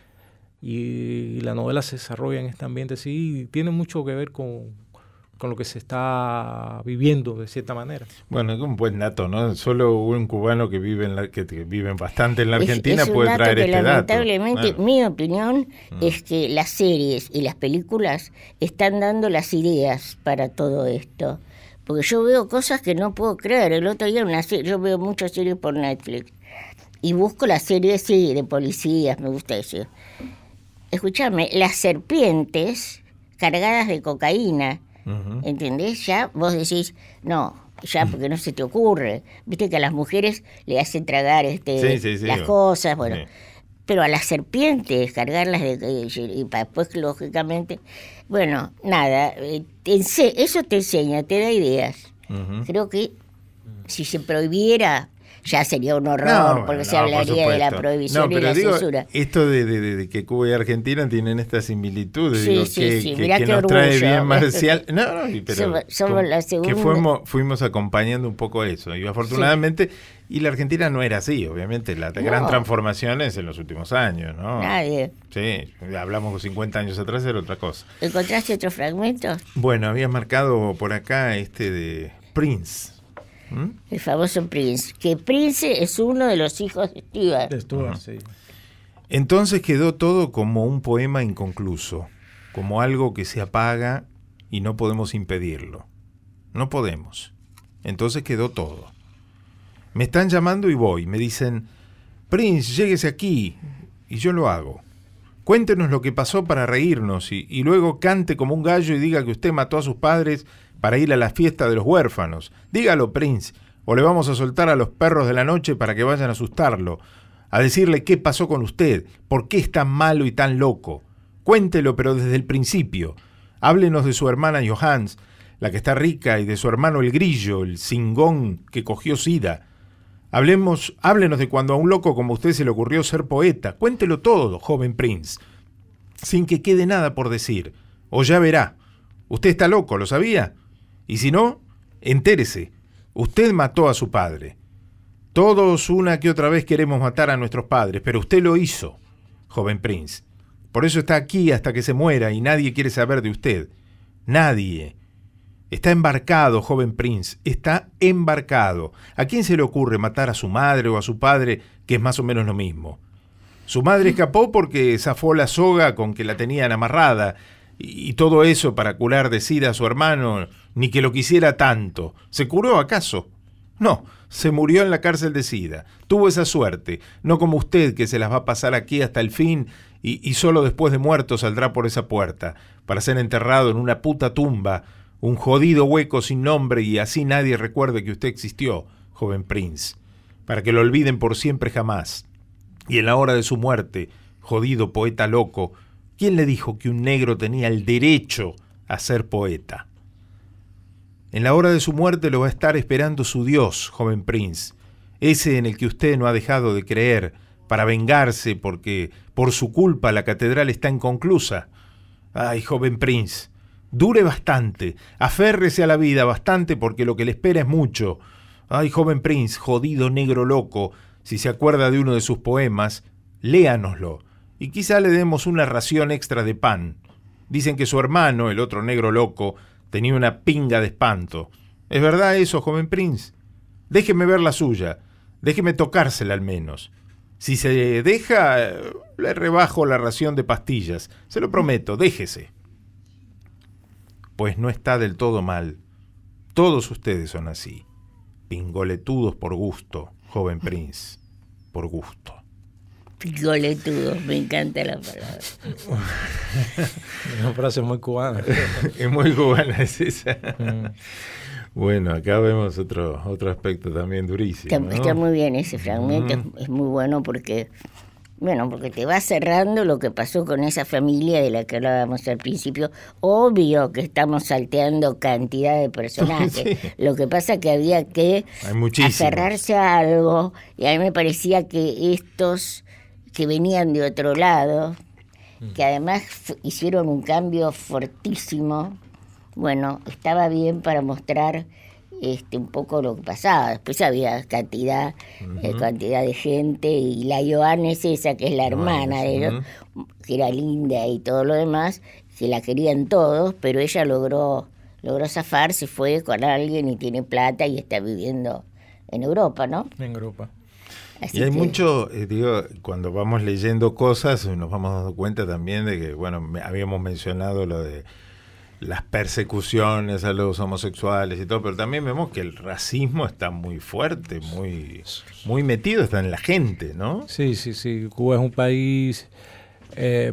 y la novela se desarrolla en este ambiente. Sí, y tiene mucho que ver con... con lo que se está viviendo de cierta manera. Bueno, es un buen dato, ¿no? Solo un cubano que vive en la, que, que viven bastante en la Argentina es, es puede traer este dato. Lamentablemente, bueno, mi opinión mm. es que las series y las películas están dando las ideas para todo esto. Porque yo veo cosas que no puedo creer. El otro día una serie, yo veo muchas series por Netflix y busco las series sí, de policías, me gusta decir. Escuchame, las serpientes cargadas de cocaína, uh-huh, ¿entendés? Ya vos decís, no, ya porque no se te ocurre. Viste que a las mujeres le hacen tragar este sí, sí, sí, las cosas, bueno. Sí. Pero a las serpientes, cargarlas de, de, y después, lógicamente, bueno, nada, te ense- eso te enseña, te da ideas. Uh-huh. Creo que si se prohibiera... ya sería un horror, no, porque no, se hablaría por de la prohibición no, y la digo, censura. Esto de, de, de que Cuba y Argentina tienen estas similitudes, sí, digo, sí, que, sí. que, Mirá que qué nos orgullo. Trae bien Marcial. No, no, pero somos, somos la segunda. Que fuimos, fuimos acompañando un poco eso. Y afortunadamente, sí, y la Argentina no era así, obviamente. La no. gran transformación es en los últimos años, ¿no? Nadie. Sí, hablamos cincuenta años atrás, era otra cosa. ¿Encontraste otro fragmento? Bueno, había marcado por acá este de Prince. ¿Mm? El famoso Prince, que Prince es uno de los hijos de Stewart. De Stewart, uh-huh, sí. Entonces quedó todo como un poema inconcluso, como algo que se apaga y no podemos impedirlo. No podemos. Entonces quedó todo. Me están llamando y voy. Me dicen, Prince, lléguese aquí. Y yo lo hago. Cuéntenos lo que pasó para reírnos y, y luego cante como un gallo y diga que usted mató a sus padres para ir a la fiesta de los huérfanos. Dígalo, Prince, o le vamos a soltar a los perros de la noche para que vayan a asustarlo, a decirle qué pasó con usted, por qué es tan malo y tan loco. Cuéntelo, pero desde el principio. Háblenos de su hermana Johans, la que está rica, y de su hermano el grillo, el cingón que cogió sida. Hablemos, háblenos de cuando a un loco como usted se le ocurrió ser poeta. Cuéntelo todo, joven Prince, sin que quede nada por decir. O ya verá. Usted está loco, ¿lo sabía? Y si no, entérese, usted mató a su padre. Todos una que otra vez queremos matar a nuestros padres, pero usted lo hizo, joven Prince. Por eso está aquí hasta que se muera y nadie quiere saber de usted. Nadie. Está embarcado, joven Prince, está embarcado. ¿A quién se le ocurre matar a su madre o a su padre, que es más o menos lo mismo? Su madre escapó porque zafó la soga con que la tenían amarrada, y todo eso para curar de sida a su hermano, ni que lo quisiera tanto. ¿Se curó acaso? No, se murió en la cárcel de sida. Tuvo esa suerte, no como usted que se las va a pasar aquí hasta el fin y, y solo después de muerto saldrá por esa puerta, para ser enterrado en una puta tumba, un jodido hueco sin nombre y así nadie recuerde que usted existió, joven Prince, para que lo olviden por siempre jamás. Y en la hora de su muerte, jodido poeta loco, ¿quién le dijo que un negro tenía el derecho a ser poeta? En la hora de su muerte lo va a estar esperando su Dios, joven Prince, ese en el que usted no ha dejado de creer, para vengarse porque por su culpa la catedral está inconclusa. Ay, joven Prince, dure bastante, aférrese a la vida bastante porque lo que le espera es mucho. Ay, joven Prince, jodido negro loco, Si se acuerda de uno de sus poemas, léanoslo y quizá le demos una ración extra de pan. Dicen que su hermano, el otro negro loco, tenía una pinga de espanto. ¿Es verdad eso, joven Prince? Déjeme ver la suya, déjeme tocársela al menos. Si se deja, le rebajo la ración de pastillas. Se lo prometo, déjese. Pues no está del todo mal. Todos ustedes son así. Pingoletudos por gusto, joven Prince. Por gusto. Pingoletudos, me encanta la palabra. Una frase muy cubana. Es muy cubana, es esa. Mm. Bueno, acá vemos otro otro aspecto también durísimo, Está, ¿no? está muy bien ese fragmento, Mm. es, es muy bueno porque, bueno, porque te va cerrando lo que pasó con esa familia de la que hablábamos al principio. Obvio que estamos salteando cantidad de personajes. Sí. Lo que pasa es que había que Hay muchísimos. aferrarse a algo, y a mí me parecía que estos que venían de otro lado, que además f- hicieron un cambio fortísimo, bueno, estaba bien para mostrar este un poco lo que pasaba. Después había cantidad, eh, cantidad de gente, y la Joanes esa, que es la hermana de ellos, que era linda y todo lo demás, que la querían todos, pero ella logró, logró zafar, se fue con alguien y tiene plata y está viviendo en Europa, ¿no? En Europa. Así Y hay que- mucho, eh, digo, cuando vamos leyendo cosas, nos vamos dando cuenta también de que, bueno, me- habíamos mencionado lo de las persecuciones a los homosexuales y todo, pero también vemos que el racismo está muy fuerte, muy, muy metido, está en la gente, ¿no? Sí, sí, sí. Cuba es un país, eh,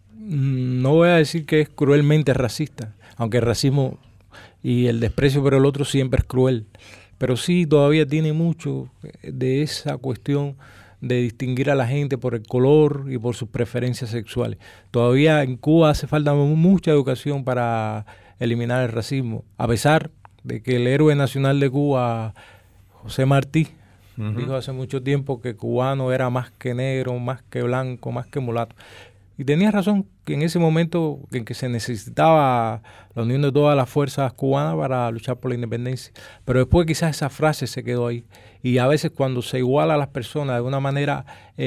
no voy a decir que es cruelmente racista, aunque el racismo y el desprecio por el otro siempre es cruel, pero sí todavía tiene mucho de esa cuestión de distinguir a la gente por el color y por sus preferencias sexuales. Todavía en Cuba hace falta mucha educación para eliminar el racismo, a pesar de que el héroe nacional de Cuba, José Martí, Ujú. dijo hace mucho tiempo que cubano era más que negro, más que blanco, más que mulato. Y tenía razón, que en ese momento en que se necesitaba la unión de todas las fuerzas cubanas para luchar por la independencia. Pero después quizás esa frase se quedó ahí. Y a veces cuando se iguala a las personas de una manera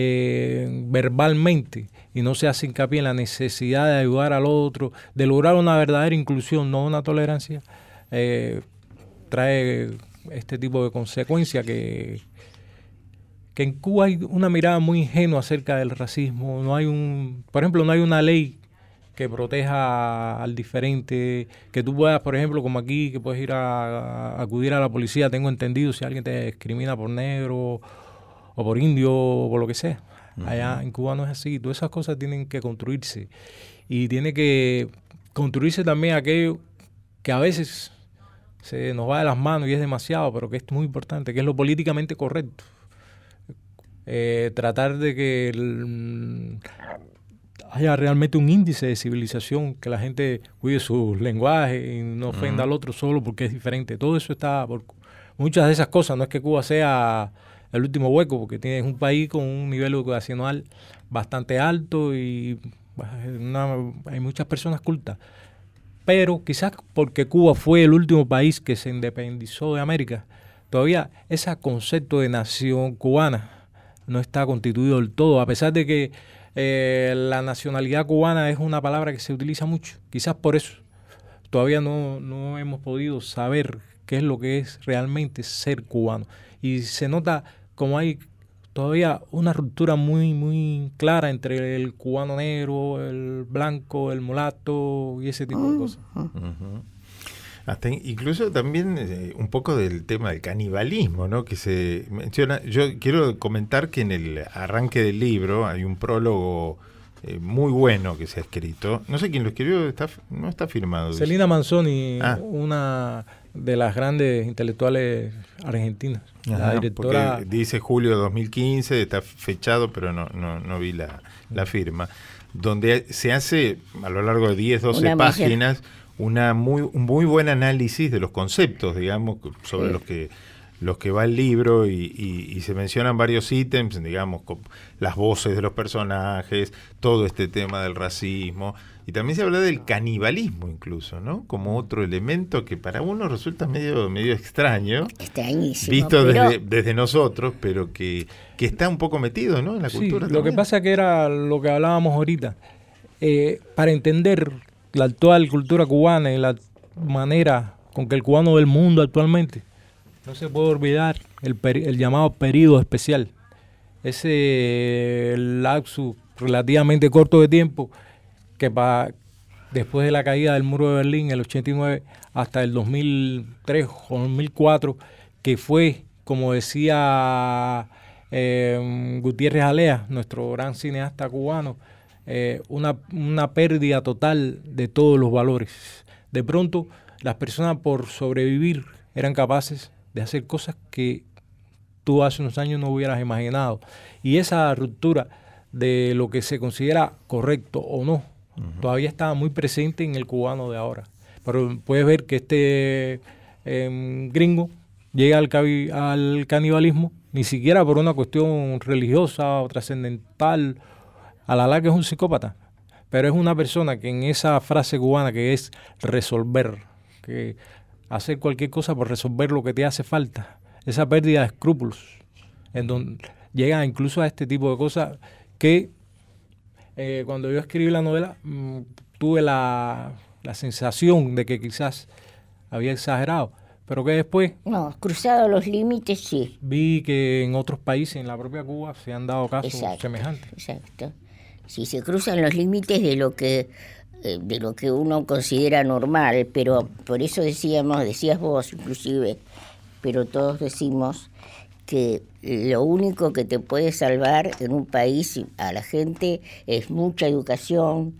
eh, verbalmente y no se hace hincapié en la necesidad de ayudar al otro, de lograr una verdadera inclusión, no una tolerancia, eh, trae este tipo de consecuencias que... que en Cuba hay una mirada muy ingenua acerca del racismo. No hay un, por ejemplo, no hay una ley que proteja al diferente, que tú puedas, por ejemplo, como aquí, que puedes ir a, a acudir a la policía, tengo entendido, si alguien te discrimina por negro o por indio o por lo que sea. Uh-huh. Allá en Cuba no es así. Todas esas cosas tienen que construirse. Y tiene que construirse también aquello que a veces se nos va de las manos y es demasiado, pero que es muy importante, que es lo políticamente correcto. Eh, tratar de que el, haya realmente un índice de civilización, que la gente cuide su lenguaje y no ofenda uh-huh. al otro solo porque es diferente. Todo eso está por muchas de esas cosas. No es que Cuba sea el último hueco, porque tienes un país con un nivel educacional bastante alto y una, hay muchas personas cultas. Pero quizás porque Cuba fue el último país que se independizó de América, todavía ese concepto de nación cubana no está constituido del todo, a pesar de que eh, la nacionalidad cubana es una palabra que se utiliza mucho. Quizás por eso todavía no, no hemos podido saber qué es lo que es realmente ser cubano. Y se nota como hay todavía una ruptura muy, muy clara entre el cubano negro, el blanco, el mulato y ese tipo de cosas. Uh-huh. Hasta incluso también eh, un poco del tema del canibalismo, ¿no? Que se menciona. Yo quiero comentar que en el arranque del libro hay un prólogo eh, muy bueno que se ha escrito. No sé quién lo escribió, está, no está firmado. Celina Manzoni, ah. una de las grandes intelectuales argentinas. Ajá, la directora. Dice julio de dos mil quince, está fechado, pero no, no, no vi la, la firma. Donde se hace a lo largo de diez, doce páginas una muy, un muy buen análisis de los conceptos, digamos, sobre sí. los que los que va el libro y, y, y se mencionan varios ítems, digamos, con las voces de los personajes, todo este tema del racismo, y también se habla del canibalismo incluso, ¿no? Como otro elemento que para uno resulta medio medio extraño, extrañísimo, visto pero... desde, desde nosotros, pero que, que está un poco metido, ¿no? En la sí, cultura. Lo también. que pasa que era lo que hablábamos ahorita. Eh, para entender la actual cultura cubana y la manera con que el cubano ve el mundo actualmente, no se puede olvidar el, peri- el llamado periodo especial. Ese lapso relativamente corto de tiempo que pa, después de la caída del muro de Berlín, el ochenta y nueve, hasta el dos mil tres o dos mil cuatro, que fue, como decía eh, Gutiérrez Alea, nuestro gran cineasta cubano, eh, una, una pérdida total de todos los valores. De pronto, las personas por sobrevivir eran capaces de hacer cosas que tú hace unos años no hubieras imaginado. Y esa ruptura de lo que se considera correcto o no, uh-huh. todavía está muy presente en el cubano de ahora. Pero puedes ver que este eh, gringo llega al, cabi- al canibalismo ni siquiera por una cuestión religiosa o trascendental, a la larga es un psicópata, pero es una persona que en esa frase cubana que es resolver, que hacer cualquier cosa por resolver lo que te hace falta, esa pérdida de escrúpulos, en donde llega incluso a este tipo de cosas que eh, cuando yo escribí la novela mmm, tuve la, la sensación de que quizás había exagerado, pero que después... No, cruzado los límites, sí. Vi que en otros países, en la propia Cuba, se han dado casos exacto, semejantes. Exacto. Sí, se cruzan los límites de lo que eh, de lo que uno considera normal, pero por eso decíamos, decías vos inclusive, pero todos decimos que lo único que te puede salvar en un país a la gente es mucha educación,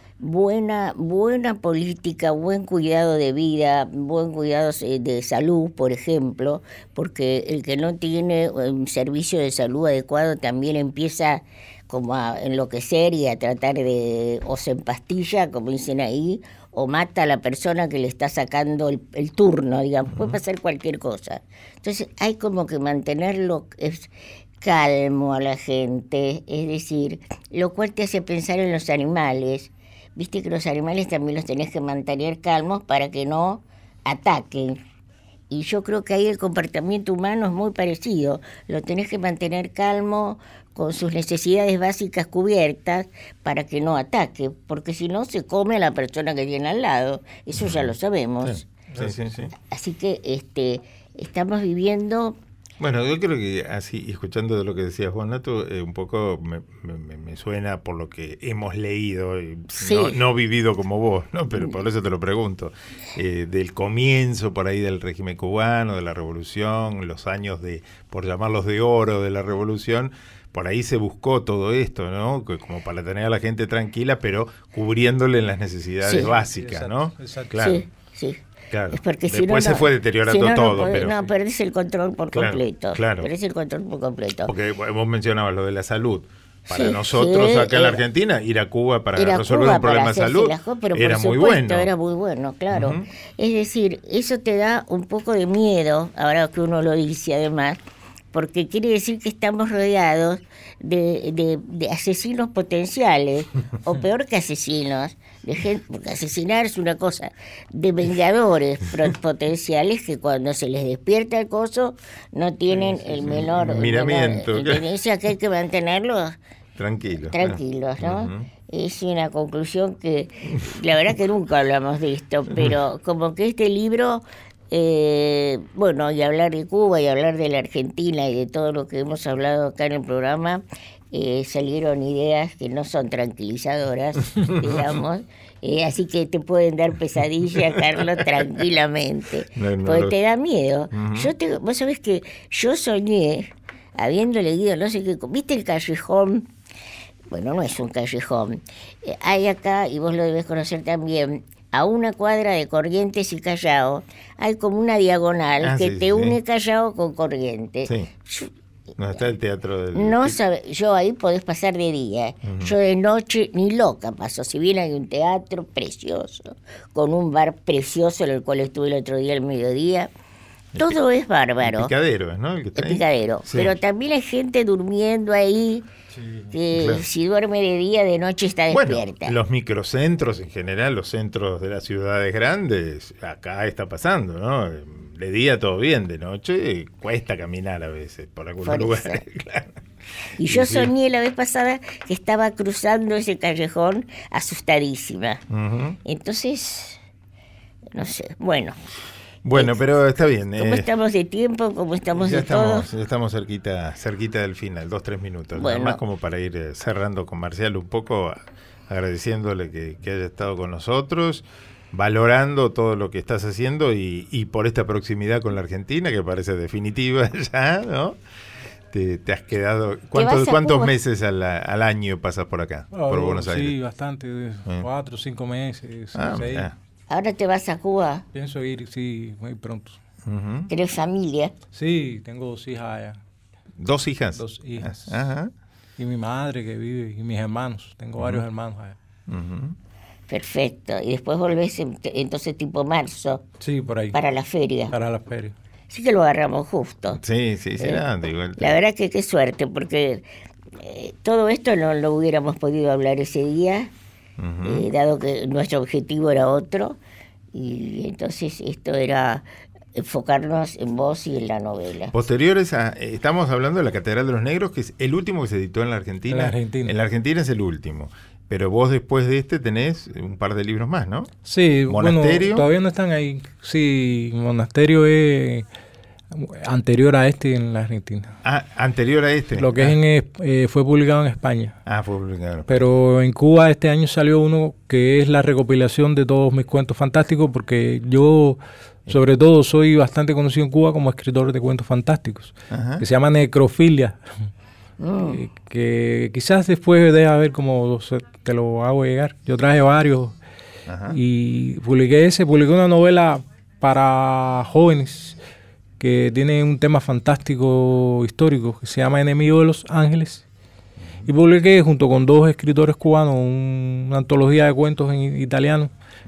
buena buena política, buen cuidado de vida, buen cuidado de salud, por ejemplo, porque el que no tiene un servicio de salud adecuado también empieza como a enloquecer y a tratar de, o se empastilla, como dicen ahí, o mata a la persona que le está sacando el, el turno, digamos, puede pasar cualquier cosa. Entonces hay como que mantenerlo es, calmo a la gente, es decir, lo cual te hace pensar en los animales. Viste que los animales también los tenés que mantener calmos para que no ataquen. Y yo creo que ahí el comportamiento humano es muy parecido. Lo tenés que mantener calmo, con sus necesidades básicas cubiertas, para que no ataque, porque si no se come a la persona que tiene al lado. Eso ya lo sabemos. Sí, sí, sí. Así que este, estamos viviendo... Bueno, yo creo que así, escuchando de lo que decías vos, Nato, eh, un poco me, me, me suena por lo que hemos leído, eh, sí. no, no vivido como vos, ¿no? Pero por eso te lo pregunto, eh, del comienzo por ahí del régimen cubano, de la revolución, los años de, por llamarlos de oro de la revolución, por ahí se buscó todo esto, ¿no? Como para tener a la gente tranquila, pero cubriéndole en las necesidades sí. básicas, Exacto, ¿no? exacto. Claro. Sí, sí. Claro. Es porque Después si no, se no, fue deteriorando si no, todo. No, podés, pero, no, perdés el control por claro, completo. Claro. Perdés el control por completo. Porque vos mencionabas lo de la salud. Para sí, nosotros sí, acá en la era, Argentina, ir a Cuba para resolver Cuba un problema de salud la, pero era por muy supuesto, bueno. Era muy bueno, claro. Uh-huh. Es decir, eso te da un poco de miedo, ahora que uno lo dice además, porque quiere decir que estamos rodeados de, de, de asesinos potenciales, o peor que asesinos, de gente, porque asesinar es una cosa, de vengadores potenciales que cuando se les despierta el coso no tienen sí, sí, el sí. menor... Miramiento. Tendencia que hay que mantenerlos tranquilos. Tranquilos, ¿no? Uh-huh. Es una conclusión que, la verdad que nunca hablamos de esto, pero como que este libro... Eh, bueno, y hablar de Cuba y hablar de la Argentina y de todo lo que hemos hablado acá en el programa, eh, salieron ideas que no son tranquilizadoras, digamos, eh, así que te pueden dar pesadilla, Carlos, tranquilamente, no, no, porque no. te da miedo. Uh-huh. Yo te, vos sabés que yo soñé, habiendo leído no sé qué, ¿viste el callejón? Bueno, no es un callejón, eh, hay acá, y vos lo debes conocer también, a una cuadra de Corrientes y Callao, hay como una diagonal ah, que sí, te sí. une Callao con Corrientes. Sí. Yo, no está el teatro del... No sabe, yo ahí podés pasar de día. Uh-huh. Yo de noche ni loca paso. Si bien hay un teatro precioso, con un bar precioso, en el cual estuve el otro día al mediodía, todo es bárbaro. El Picadero, ¿no? El, que está El ahí. Picadero. Sí. Pero también hay gente durmiendo ahí, Sí. que Claro. si duerme de día, de noche está Bueno, despierta. los microcentros en general, los centros de las ciudades grandes, acá está pasando, ¿no? De día todo bien, de noche cuesta caminar a veces por algunos Por lugares. eso. Claro. Y yo Sí. soñé la vez pasada que estaba cruzando ese callejón asustadísima. Ujú. Entonces, no sé, bueno, Bueno, pero está bien. ¿cómo eh, estamos de tiempo? ¿Cómo estamos ya de todo? estamos, ya estamos cerquita, cerquita del final, dos, tres minutos. Bueno. Nada más como para ir eh, cerrando con Marcial un poco, a- agradeciéndole que, que haya estado con nosotros, valorando todo lo que estás haciendo y, y por esta proximidad con la Argentina, que parece definitiva ya, ¿no? Te, te has quedado... ¿Cuántos, vas a cuántos Cuba? meses al, al año pasas por acá, por Oh, Buenos Aires? Sí, bastante, de cuatro, cinco meses, Ah, seis. mirá. Ahora te vas a Cuba, Pienso ir, sí, muy pronto. Ujú. tenés familia. Sí, tengo dos hijas allá. ¿Dos hijas? Dos hijas. Ajá. Y mi madre que vive, y mis hermanos. Tengo varios hermanos allá. Ujú. Perfecto. Y después volvés en- entonces tipo marzo Sí, por ahí. para la feria. Para la feria. Sí que lo agarramos justo. Sí, sí, sí, Eh, nada, digo, el- La verdad que qué suerte, porque eh, todo esto no lo hubiéramos podido hablar ese día, Ujú. eh, dado que nuestro objetivo era otro, y entonces esto era enfocarnos en vos y en la novela. Posteriores a, eh, estamos hablando de la Catedral de los Negros, que es el último que se editó en la Argentina. En la Argentina. En la Argentina es el último. Pero vos después de este tenés un par de libros más, ¿no? Sí, ¿Monasterio? bueno, todavía no están ahí. Sí, Monasterio es anterior a este en la Argentina. Ah, anterior a este. Lo que ah. es en, es- eh, fue publicado en España. Ah, fue publicado. Pero en Cuba este año salió uno que es la recopilación de todos mis cuentos fantásticos, porque yo, sobre todo, soy bastante conocido en Cuba como escritor de cuentos fantásticos, Ajá. que se llama Necrofilia, eh, que quizás después de a ver cómo se- te lo hago llegar. Yo traje varios Ajá. y publiqué ese, publiqué una novela para jóvenes que tiene un tema fantástico histórico que se llama Enemigo de los Ángeles. Y publiqué junto con dos escritores cubanos un- una antología de cuentos en italiano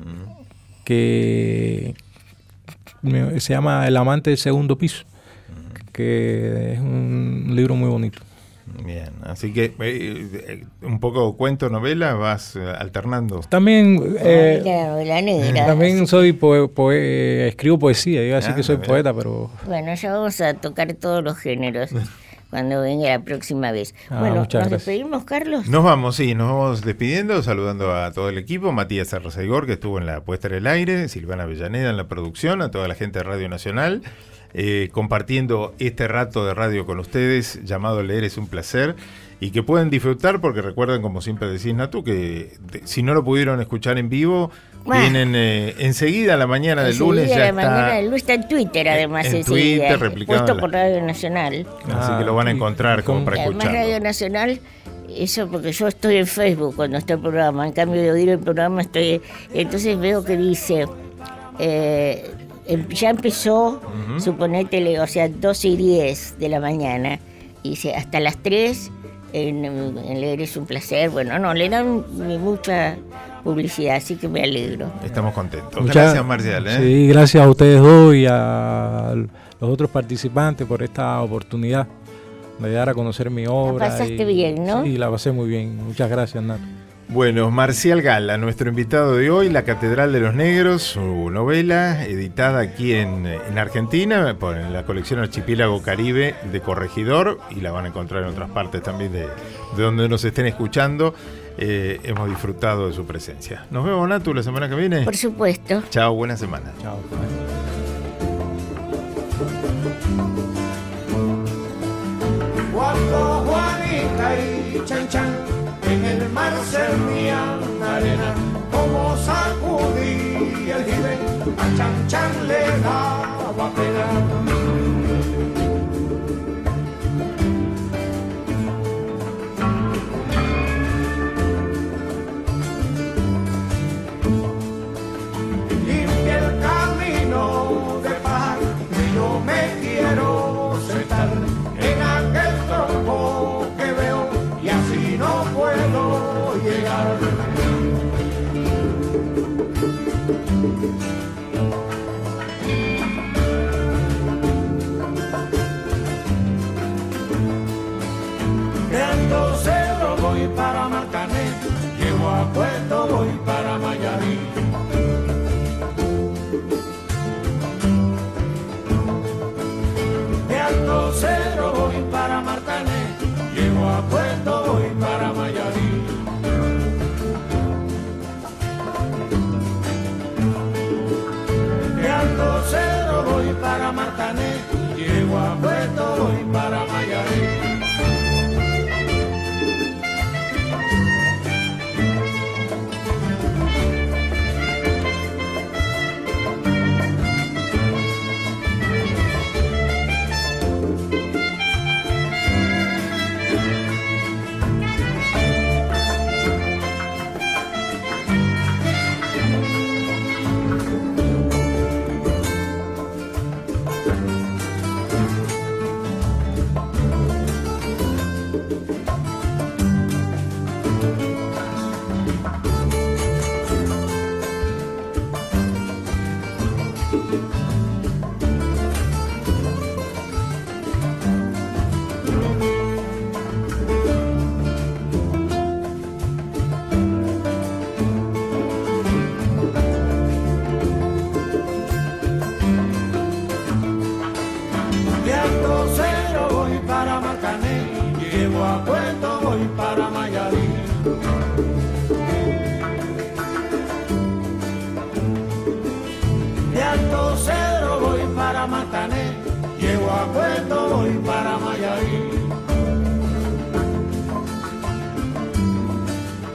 que me- se llama El amante del segundo piso, que es un libro muy bonito. Bien, así que eh, eh, un poco cuento, novela, vas eh, alternando. También eh, la novela negra. también soy poe- poe- eh, escribo poesía, iba a decir Ah, que soy bien. poeta, pero Bueno, ya vamos a tocar todos los géneros cuando venga la próxima vez. Ah, bueno, ¿nos muchas gracias. despedimos, Carlos? Nos vamos, sí, nos vamos despidiendo, saludando a todo el equipo, Matías Arrasaigor, que estuvo en la puesta en el aire, Silvana Avellaneda en la producción, a toda la gente de Radio Nacional, eh, compartiendo este rato de radio con ustedes, llamado Leer es un placer, y que pueden disfrutar, porque recuerden, como siempre decís, Natu, que de- si no lo pudieron escuchar en vivo, Ah. vienen eh, enseguida a la mañana del Enseguida, lunes, ya la está, mañana del lunes está en Twitter, además, en enseguida, Twitter, replicado puesto en la- por Radio Nacional. así que lo van a Ah, y- encontrar y como con- para Y además escucharlo. Radio Nacional, eso porque yo estoy en Facebook cuando está el programa, en cambio de oír el programa estoy... Entonces veo que dice, eh, em- ya empezó, suponete, o sea, doce y diez de la mañana, y dice, hasta las tres, en, en Leer es un placer. Bueno, no, le dan ni mucha publicidad, así que me alegro. Estamos contentos. Muchas- Gracias, Marcial. ¿eh? Sí, gracias a ustedes dos y a los otros participantes por esta oportunidad de dar a conocer mi obra. pasaste y- bien, ¿no? Sí, la pasé muy bien. Muchas gracias, Nato. Bueno, Marcial Gala, nuestro invitado de hoy, La Catedral de los Negros, su novela editada aquí en, en Argentina, por, en la colección Archipiélago Caribe de Corregidor, y la van a encontrar en otras partes también de, de donde nos estén escuchando. Eh, hemos disfrutado de su presencia. Nos vemos, Natu, la semana que viene. Por supuesto. Chao, buena semana. Chao. Cuando Juanita y Chan Chan en el mar servían arena, como sacudía el jibe, a Chan Chan le daba pena. Limpia el camino de paz, y yo me quiero sentar en aquel tronco que veo y así no puedo llegar. De Alto Cerro voy para Marcané, llego a Puerto, voy para Mayarí. De Alto Cerro voy para Marcané, llego a Puerto, voy para Mayarí. De Alto Cerro voy para Marcané, llego a Puerto, voy para Mayarí.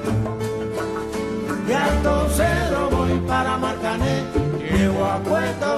De Alto Cerro voy para Marcané, llego a Puerto,